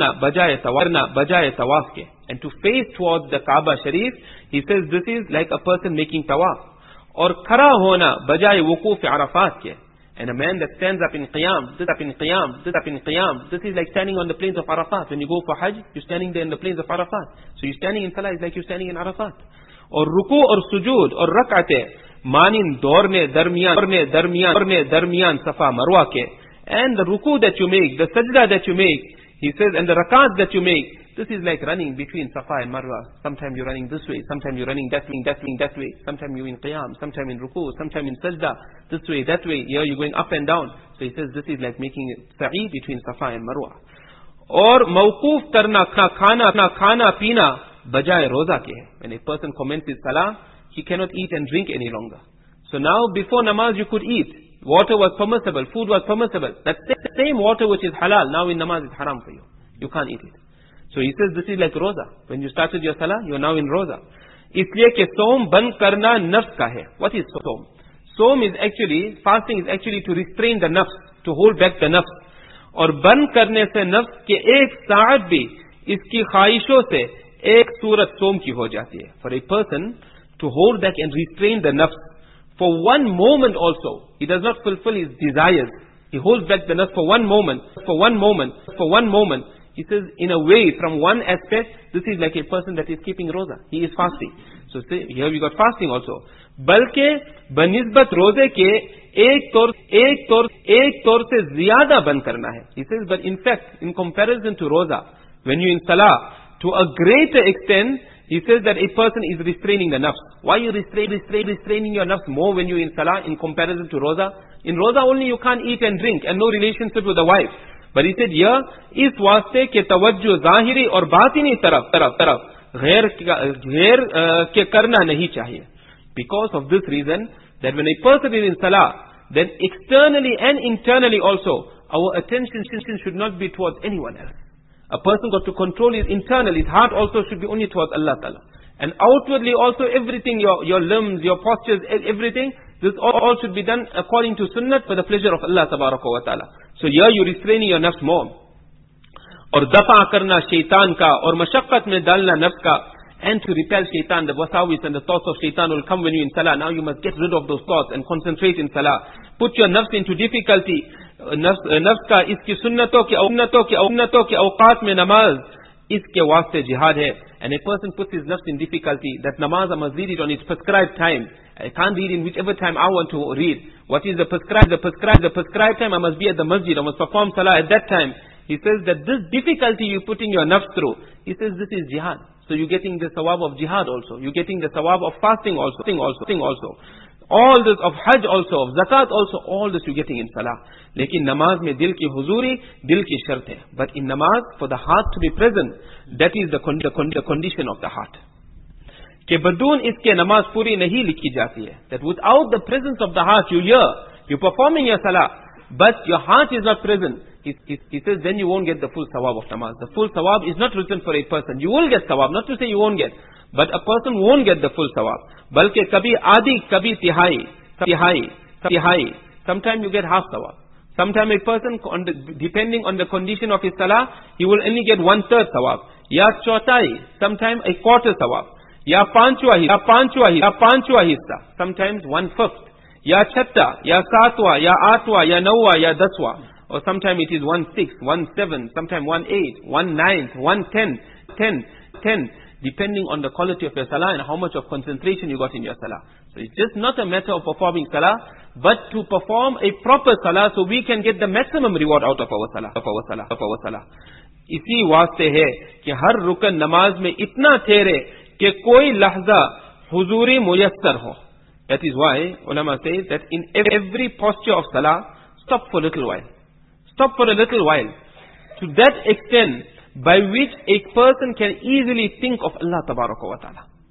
तवाफ के. And to face towards the Kaaba Sharif, he says this is like a person making tawaf. और खड़ा होना बजाय वुकूफ अराफात के. And a man that stands up in qiyam, this is like standing on the plains of Arafat. When you go for hajj, you're standing there in the plains of Arafat. So you're standing in salah is like you're standing in Arafat. और रुकू और सुजूद और रकाते मानिन दौड़ने दरमियान सफा मरवा के. And the ruku that you make, the sajda that you make, he says, and the rakat that you make, this is like running between Safa and Marwa. Sometimes you're running this way, sometimes you're running that way, sometimes you're in qiyam, sometimes in ruku, sometimes in sajda, this way, that way, here you're going up and down. So he says this is like making sa'i between Safa and Marwa. और मौकूफ करना खाना पीना बजाय रोजा के. When a person commences salah, he cannot eat and drink any longer. So now before namaz you could eat. Water was permissible, food was permissible. That same water which is halal, now in namaz is haram for you. You can't eat it. So he says this is like roza. When you started your salah, you are now in roza. इसलिए कि सोम बंद करना नफ्स का है. What is Som? Soam is actually, fasting is actually to restrain the nafs, to hold back the nafs. और बंद करने से नफ्स के एक साथ भी इसकी ख्वाहिशों से एक सूरत सोम की हो जाती है. For a person to hold back and restrain the nafs, for one moment also, he does not fulfill his desires. He holds back the nafs for one moment. He says, in a way, from one aspect, this is like a person that is keeping roza. He is fasting. So say, here we got fasting also. बल्कि बनिस्बत रोजे के एक तौर से ज्यादा बंद करना है. He says, but in fact, in comparison to roza, when you in salah, to a greater extent, he says that a person is restraining the nafs. Why you restraining your nafs more when you're in salah in comparison to roza? In roza only you can't eat and drink and no relationship with the wife. But he said here, इस वास्ते के तवज्जो ज़ाहिरी और बातिनी तरफ गैर के करना नहीं चाहिए. Because of this reason, that when a person is in salah, then externally and internally also, our attention should not be towards anyone else. A person got to control his internal, his heart also should be only towards Allah Ta'ala. And outwardly also everything, your limbs, your postures, everything, this all should be done according to sunnah for the pleasure of Allah Tabaraka wa Ta'ala. So here you restraining your nafs more. और दफा करना शैतान का और मशक्कत में डालना नफ्स का. And to repel shaitan, the wasawis and the thoughts of shaitan will come when you're in salah. Now you must get rid of those thoughts and concentrate in salah. Put your nafs into difficulty. नफ्स का इसकी सुन्नतों के औकात में नमाज इसके वास्ते जिहाद है. And a person puts his nafs in difficulty that namaz I must read it on its prescribed time. I can't read in whichever time I want to read. What is the prescribed time? I must be at the masjid. I must perform salah at that time. He says that this difficulty you're putting your nafs through, he says this is jihad. So you're getting the sawab of jihad also. You're getting the sawab of fasting also. All this of hajj also, of zakat also, all this you're getting in salah. Lekin namaz mein dil ki huzuri, dil ki shart hai. But in namaz, for the heart to be present, that is the condition of the heart. Ke badun iske namaz puri nahi likhi jati hai. That without the presence of the heart, you're performing your salah, but your heart is not present. He says then you won't get the full sawab of namaz. The full sawab is not written for a person. You will get sawab, not to say you won't get. But a person won't get the full sawab. Balki kabhi adi, kabhi tihai. Sometimes you get half sawab. Sometimes a person, depending on the condition of his salah, he will only get 1/3 sawab. Ya chautai, sometimes a quarter sawab. Ya panchwa hissa, sometimes 1/5. Ya chatta, ya satwa, ya atwa, ya nawwa, ya daswa. Or sometimes it is 1/6, 1/7, sometimes 1/8, 1/9, 1/10, 10, depending on the quality of your salah and how much of concentration you got in your salah. So it's just not a matter of performing salah, but to perform a proper salah so we can get the maximum reward out of our salah. इसी वास्ते है कि हर रुकन नमाज में इतना ठहरे कि कोई लहजा हुजूरी मुयस्सर हो. That is why ulama says that in every posture of salah, stop for a little while. Stop for a little while. To that extent by which a person can easily think of Allah Tabaraka wa Ta'ala.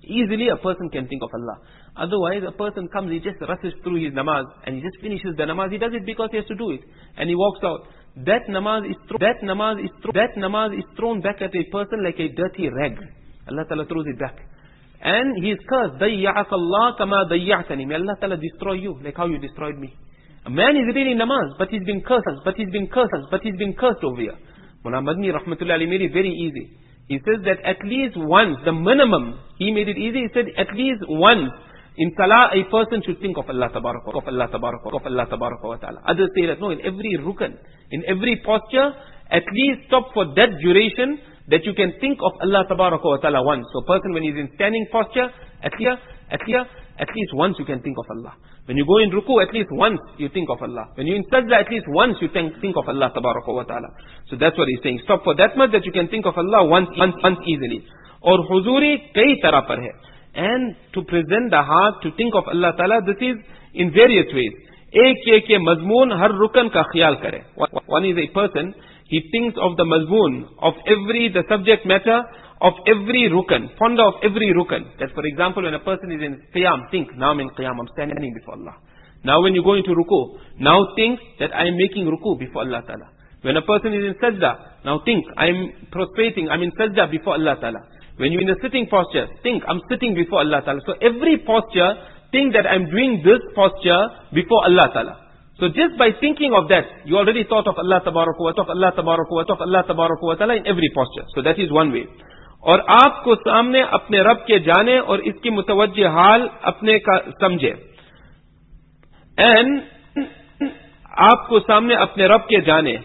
Easily a person can think of Allah. Otherwise a person comes, he just rushes through his namaz and he just finishes the namaz. He does it because he has to do it. And he walks out. That namaz is thrown back at a person like a dirty rag. Allah Ta'ala throws it back. And he is cursed. ضَيَّعَكَ اللَّهُ كَمَا ضَيَّعْتَنِي. May Allah Ta'ala destroy you like how you destroyed me. A man is reading namaz, but he's been cursed over here. Mullah Madni Rahmatullah Ali made it very easy. He says that at least once, the minimum, he made it easy. He said at least once in salah a person should think of Allah Tabaraka wa Ta'ala. Others say that no, in every rukn, in every posture, at least stop for that duration that you can think of Allah Tabaraka wa Ta'ala once. So person when he's in standing posture, at least once you can think of Allah. When you go in ruku, at least once you think of Allah. When you're in sajda, at least once you think of Allah Tabaraka wa Ta'ala. So that's what he's saying. Stop for that much that you can think of Allah once easily. Or huzuri kai tarah par hai. And to present the heart to think of Allah Ta'ala, this is in various ways. Ek mazmoon har rukan ka khayal kare. One is a person, he thinks of the mazmoon of the subject matter of every rukan, ponder of every rukan. That for example, when a person is in qiyam, think, now I'm in qiyam, I'm standing before Allah. Now when you go into ruku, now think that I am making ruku before Allah Ta'ala. When a person is in sajda, now think, I am prostrating, I'm in sajda before Allah Ta'ala. When you're in a sitting posture, think, I'm sitting before Allah Ta'ala. So every posture, think that I'm doing this posture before Allah Ta'ala. So just by thinking of that, you already thought of Allah Tabaraka wa Ta'ala in every posture. So that is one way. और आपको सामने अपने रब के जाने और इसकी मुतवज्जे हाल अपने का समझे. And आपको सामने अपने रब के जाने.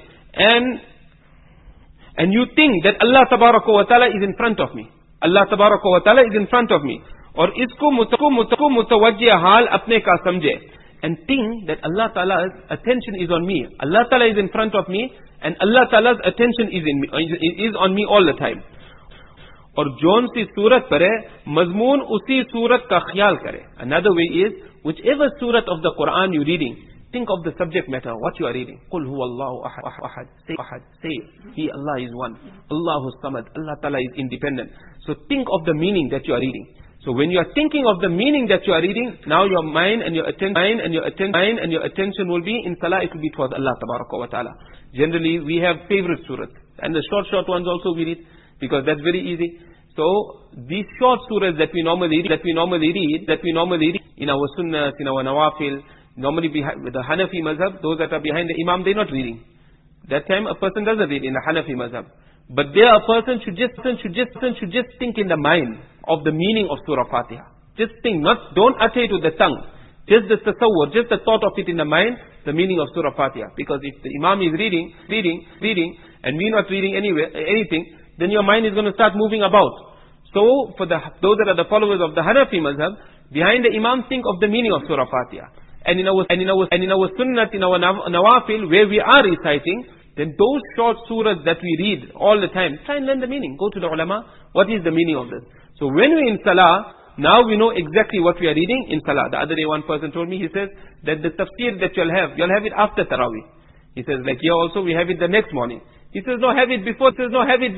And you think that Allah Tabaraka wa Ta'ala is in front of me. Allah Tabaraka wa Ta'ala is in front of me. और इसको मुतवज्जे हाल अपने का समझे. And think that Allah Ta'ala's attention is on me. Allah Ta'ala is in front of me and Allah Ta'ala's attention is on me all the time. और जोन सी सूरत पर है, मजमून उसी सूरत का ख्याल करे. Another way is, whichever surat of the Quran you're reading, think of the subject matter, what you are reading. قُلْ هُوَ اللَّهُ أَحَدٌ. Say, He, Allah is one. Allahu Samad. Allah Ta'ala is independent. So think of the meaning that you are reading. So when you are thinking of the meaning that you are reading, now your mind and your attention will be in salah, it will be towards Allah Tabaraka wa Ta'ala. Generally, we have favorite surahs. And the short ones also we read, because that's very easy. So these short surahs that we normally read in our sunnahs, in our nawafil, normally with the Hanafi mazhab, those that are behind the imam, they're not reading. That time a person doesn't read in the Hanafi mazhab. But there a person should just think in the mind of the meaning of Surah Fatiha. Just think, don't utter it with the tongue. Just the tasawwur, just the thought of it in the mind, the meaning of Surah Fatiha. Because if the imam is reading, and we're not reading anything, then your mind is going to start moving about. So for those that are the followers of the Hanafi mazhab, behind the imam, think of the meaning of Surah Fatiha. And in our sunnat, in our nawafil, where we are reciting, then those short surahs that we read all the time, try and learn the meaning. Go to the ulama, what is the meaning of this? So when we're in salah, now we know exactly what we are reading in salah. The other day one person told me, he says that the tafsir that you'll have it after Taraweeh. He says like here also we have it the next morning. He says no, have it before the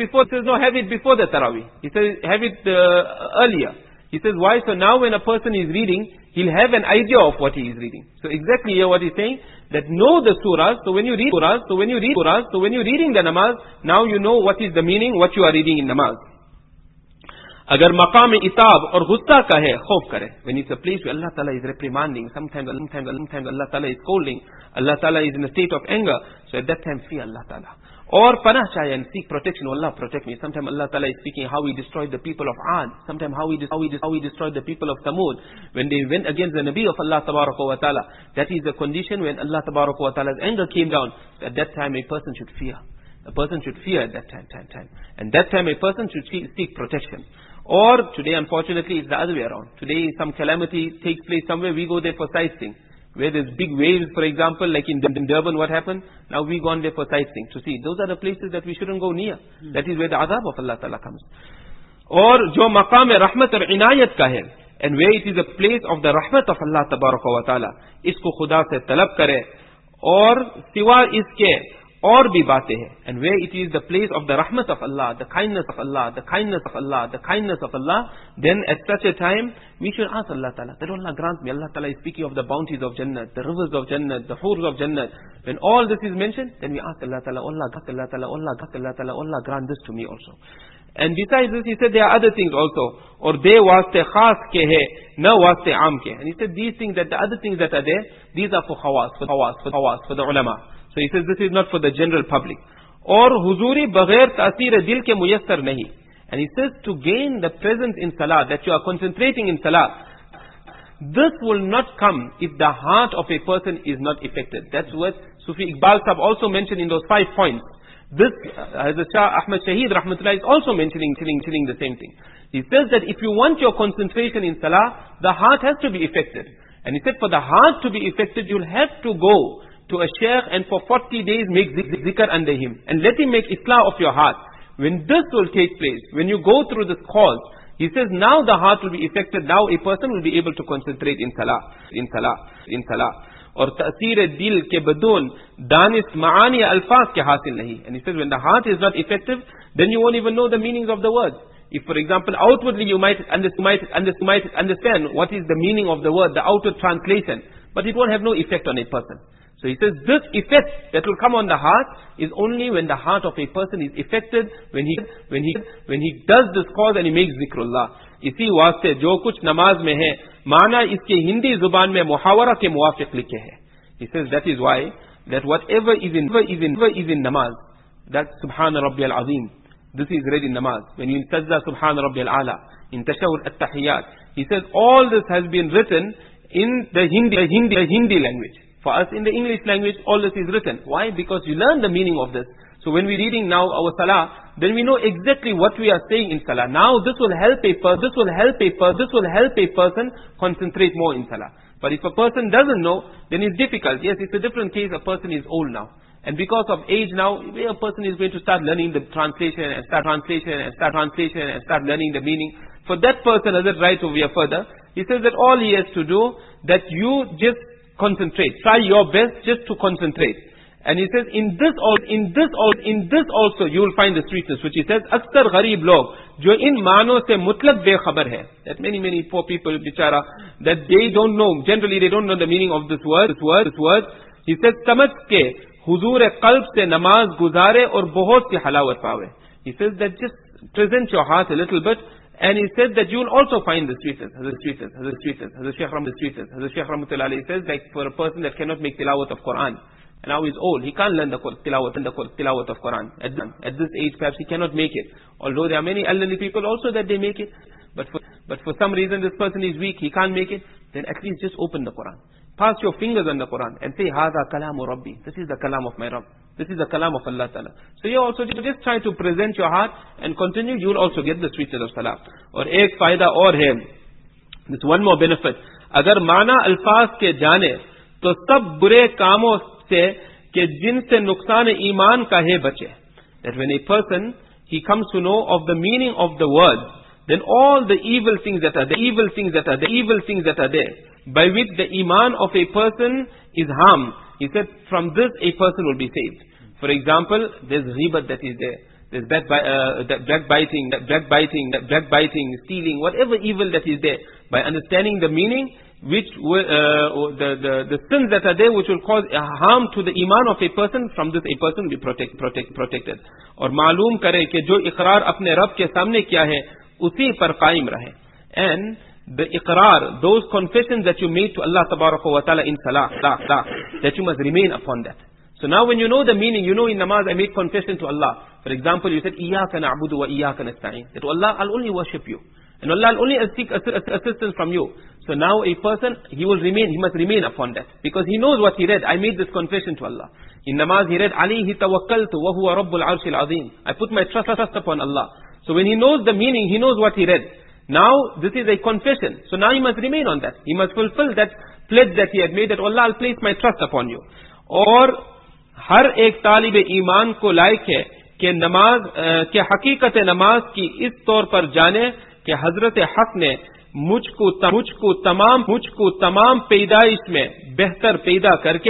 Taraweeh. He says have it earlier. He says why? So now when a person is reading, he'll have an idea of what he is reading. So exactly here what he's saying, that know the surahs. So when you read reading the namaz, now you know what is the meaning, what you are reading in namaz. Agar maqam itab or gussa ka hai, khawf kare. When it's a place where Allah Ta'ala is reprimanding, sometimes Allah Ta'ala is scolding, Allah Ta'ala is in a state of anger, so at that time fear Allah Ta'ala. Or panah chahiye and seek protection. Allah protect me. Sometimes Allah Ta'ala is speaking how He destroyed the people of Ad. Sometimes how He destroyed the people of Thamud. When they went against the Nabi of Allah Tabaraka wa Ta'ala. That is the condition when Allah Tabaraka wa Ta'ala's anger came down. At that time a person should fear. A person should fear at that time. And that time a person should seek protection. Or today unfortunately it's the other way around. Today some calamity takes place somewhere, we go there for sightseeing. Where there's big waves, for example, like in Durban, what happened? Now we gone there for sightseeing to see. Those are the places that we shouldn't go near. That is where the adhab of Allah Ta'ala comes. Or jo maqam rahmat aur inayat ka hai, and where it is a place of the rahmat of Allah Tabaraka wa Ta'ala, isko khuda se talab kare. Or siwa iske और भी बातें हैं, and where it is the place of the rahmat of Allah, the kindness of Allah, the kindness of Allah, the kindness of Allah, then at such a time we should ask Allah Ta'ala that Allah grant me. Allah Ta'ala is speaking of the bounties of Jannah, the rivers of Jannah, the hurs of Jannah. When all this is mentioned, then we ask Allah Ta'ala, Allah grant this to me also. And besides this, he said there are other things also, or they waste khas ke hai, na waste aam ke. And he said these things, that the other things that are there, these are for khawas, for the ulama. So he says this is not for the general public. Or huzuri baghair ta'seer dil ke muyassar nahi. And he says to gain the presence in salah, that you are concentrating in salah, this will not come if the heart of a person is not affected. That's what Sufi Iqbal Sahib also mentioned in those 5 points. This, Hazrat Shah Ahmad Shaheed Rahmatullah is also mentioning the same thing. He says that if you want your concentration in salah, the heart has to be affected. And he said for the heart to be affected, you'll have to go to a sheikh and for 40 days make zikr under him. And let him make islah of your heart. When this will take place, when you go through this cause, he says now the heart will be affected, now a person will be able to concentrate in salah. Or ta'seer dil ke badun danis ma'ani alfaz ke hasil nahi. And he says when the heart is not effective, then you won't even know the meanings of the words. If for example outwardly you might understand what is the meaning of the word, the outward translation, but it won't have no effect on a person. So he says this effect that will come on the heart is only when the heart of a person is affected, when he does this cause and he makes zikrullah. इसी वास्ते जो कुछ नमाज में है, माना इसके हिंदी जुबान में मुहावरा के मुवाफिक लिखे हैं. He says that is why that whatever is in namaz, that Subhan Rabbiyal Azim, this is read in namaz. When you in sajda Subhan Rabbiyal Ala, in tashahhud at-tahiyyat, he says all this has been written in the Hindi language. For us in the English language, all this is written. Why? Because you learn the meaning of this. So when we're reading now our salah, then we know exactly what we are saying in salah. Now this will help a person concentrate more in salah. But if a person doesn't know, then it's difficult. Yes, it's a different case. A person is old now. And because of age now, a person is going to start learning the translation and start learning the meaning. For that person, as it writes over here further, he says that all he has to do, that you just concentrate. Try your best just to concentrate. And he says, in this also you will find the sweetness, which he says, Aksar gharib log, jo in mano se mutlaq bekhabar hai. That many poor people, bichara, that they don't know, generally they don't know the meaning of this word. He says, samajh ke, huzur qalb se namaz guzare aur bahut si halawat paave. He says that just present your heart a little bit, and he said that you will also find the sweetness. Hazrat Shaykh Rahmatullah Alayhi says, like for a person that cannot make tilawat of Quran, and now he's old, he can't learn the tilawat of Quran. At this age, perhaps he cannot make it. Although there are many elderly people also that they make it. But for some reason this person is weak, he can't make it. Then at least just open the Quran. Pass your fingers on the Quran and say, Hada kalamu Rabbi. This is the kalam of my Rabb. This is the kalam of Allah Ta'ala. So you also just try to present your heart and continue, you will also get the sweetness of salah. Or ek fayda aur hai. This one more benefit. Agar mana alfaz ke jane, to sab bure kaamon से कि जिनसे नुकसान ईमान का है बचे. That when a person, he comes to know of the meaning of the words, then all the evil things that are there, by which the iman of a person is harmed, he said from this a person will be saved. For example, there's ghibat that is there. There's backbiting, stealing, whatever evil that is there. By understanding the meaning, which the sins that are there which will cause harm to the iman of a person, from this a person will be protected. और मालूम करे कि जो इकरार अपने रब के सामने किया है उसी पर कायम रहे. And the iqrar, those confessions that you made to Allah Tabaraka wa Ta'ala in salah, that you must remain upon that. So now when you know the meaning, you know in namaz I made confession to Allah. For example, you said, Iyaka na'budu wa iyaka nasta'in. That Allah, I'll only worship you. And Allah will only seek assistance from you. So now a person, he must remain upon that. Because he knows what he read. I made this confession to Allah. In namaz he read, Alayhi tawakkaltu wa huwa rabbul arshil azim. I put my trust upon Allah. So when he knows the meaning, he knows what he read. Now this is a confession. So now he must remain on that. He must fulfill that pledge that he had made, that Allah, I'll place my trust upon you. और हर एक तालिब ईमान को लायक है कि नमाज के हकीकत नमाज की इस तौर पर जाने कि हजरत हक ने मुझको तमाम पैदाइश में बेहतर पैदा करके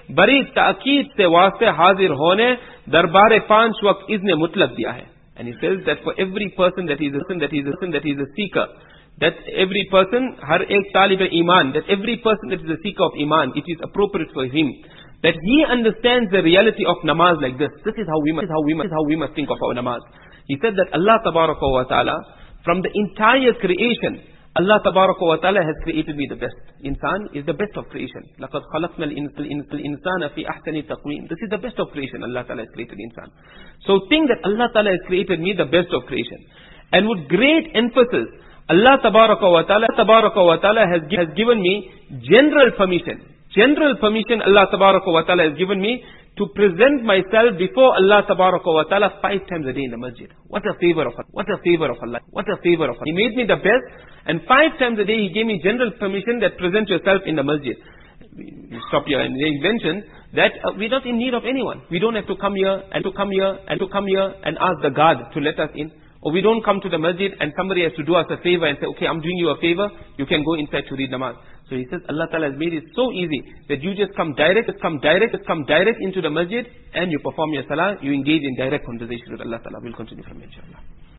बड़ी ताकीद से वास्ते हाजिर होने दरबार 5 वक्त इज़्न मुतलक दिया है. And he says that for every person that is a seeker, that every person, har ek talib iman, that every person that is a seeker of iman, it is appropriate for him that he understands the reality of namaz like this. This is how we must think of our namaz. He said that Allah Tabaraka wa Ta'ala, from the entire creation, Allah Tabaraka wa Ta'ala has created me the best. Insan is the best of creation. لَقَدْ خَلَقْنَا الْإِنسَانَ فِي أَحْسَنِ تَقْوِيمٍ. This is the best of creation. Allah Ta'ala has created insan. So think that Allah Ta'ala has created me the best of creation. And with great emphasis, Allah Tabaraka wa Ta'ala has given me general permission. General permission Allah Tabaraka wa Ta'ala has given me to present myself before Allah Tabaraka wa Ta'ala 5 times a day in the masjid. What a favor of Allah. What a favor of Allah. What a favor of Allah. He made me the best, and 5 times a day He gave me general permission that present yourself in the masjid. We stop here, and he mentioned that we're not in need of anyone. We don't have to come here and ask the guard to let us in. Or we don't come to the masjid and somebody has to do us a favor and say, okay, I'm doing you a favor, you can go inside to read namaz. So he says, Allah Ta'ala has made it so easy that you just come direct into the masjid and you perform your salah, you engage in direct conversation with Allah Ta'ala. We'll continue from here, inshallah.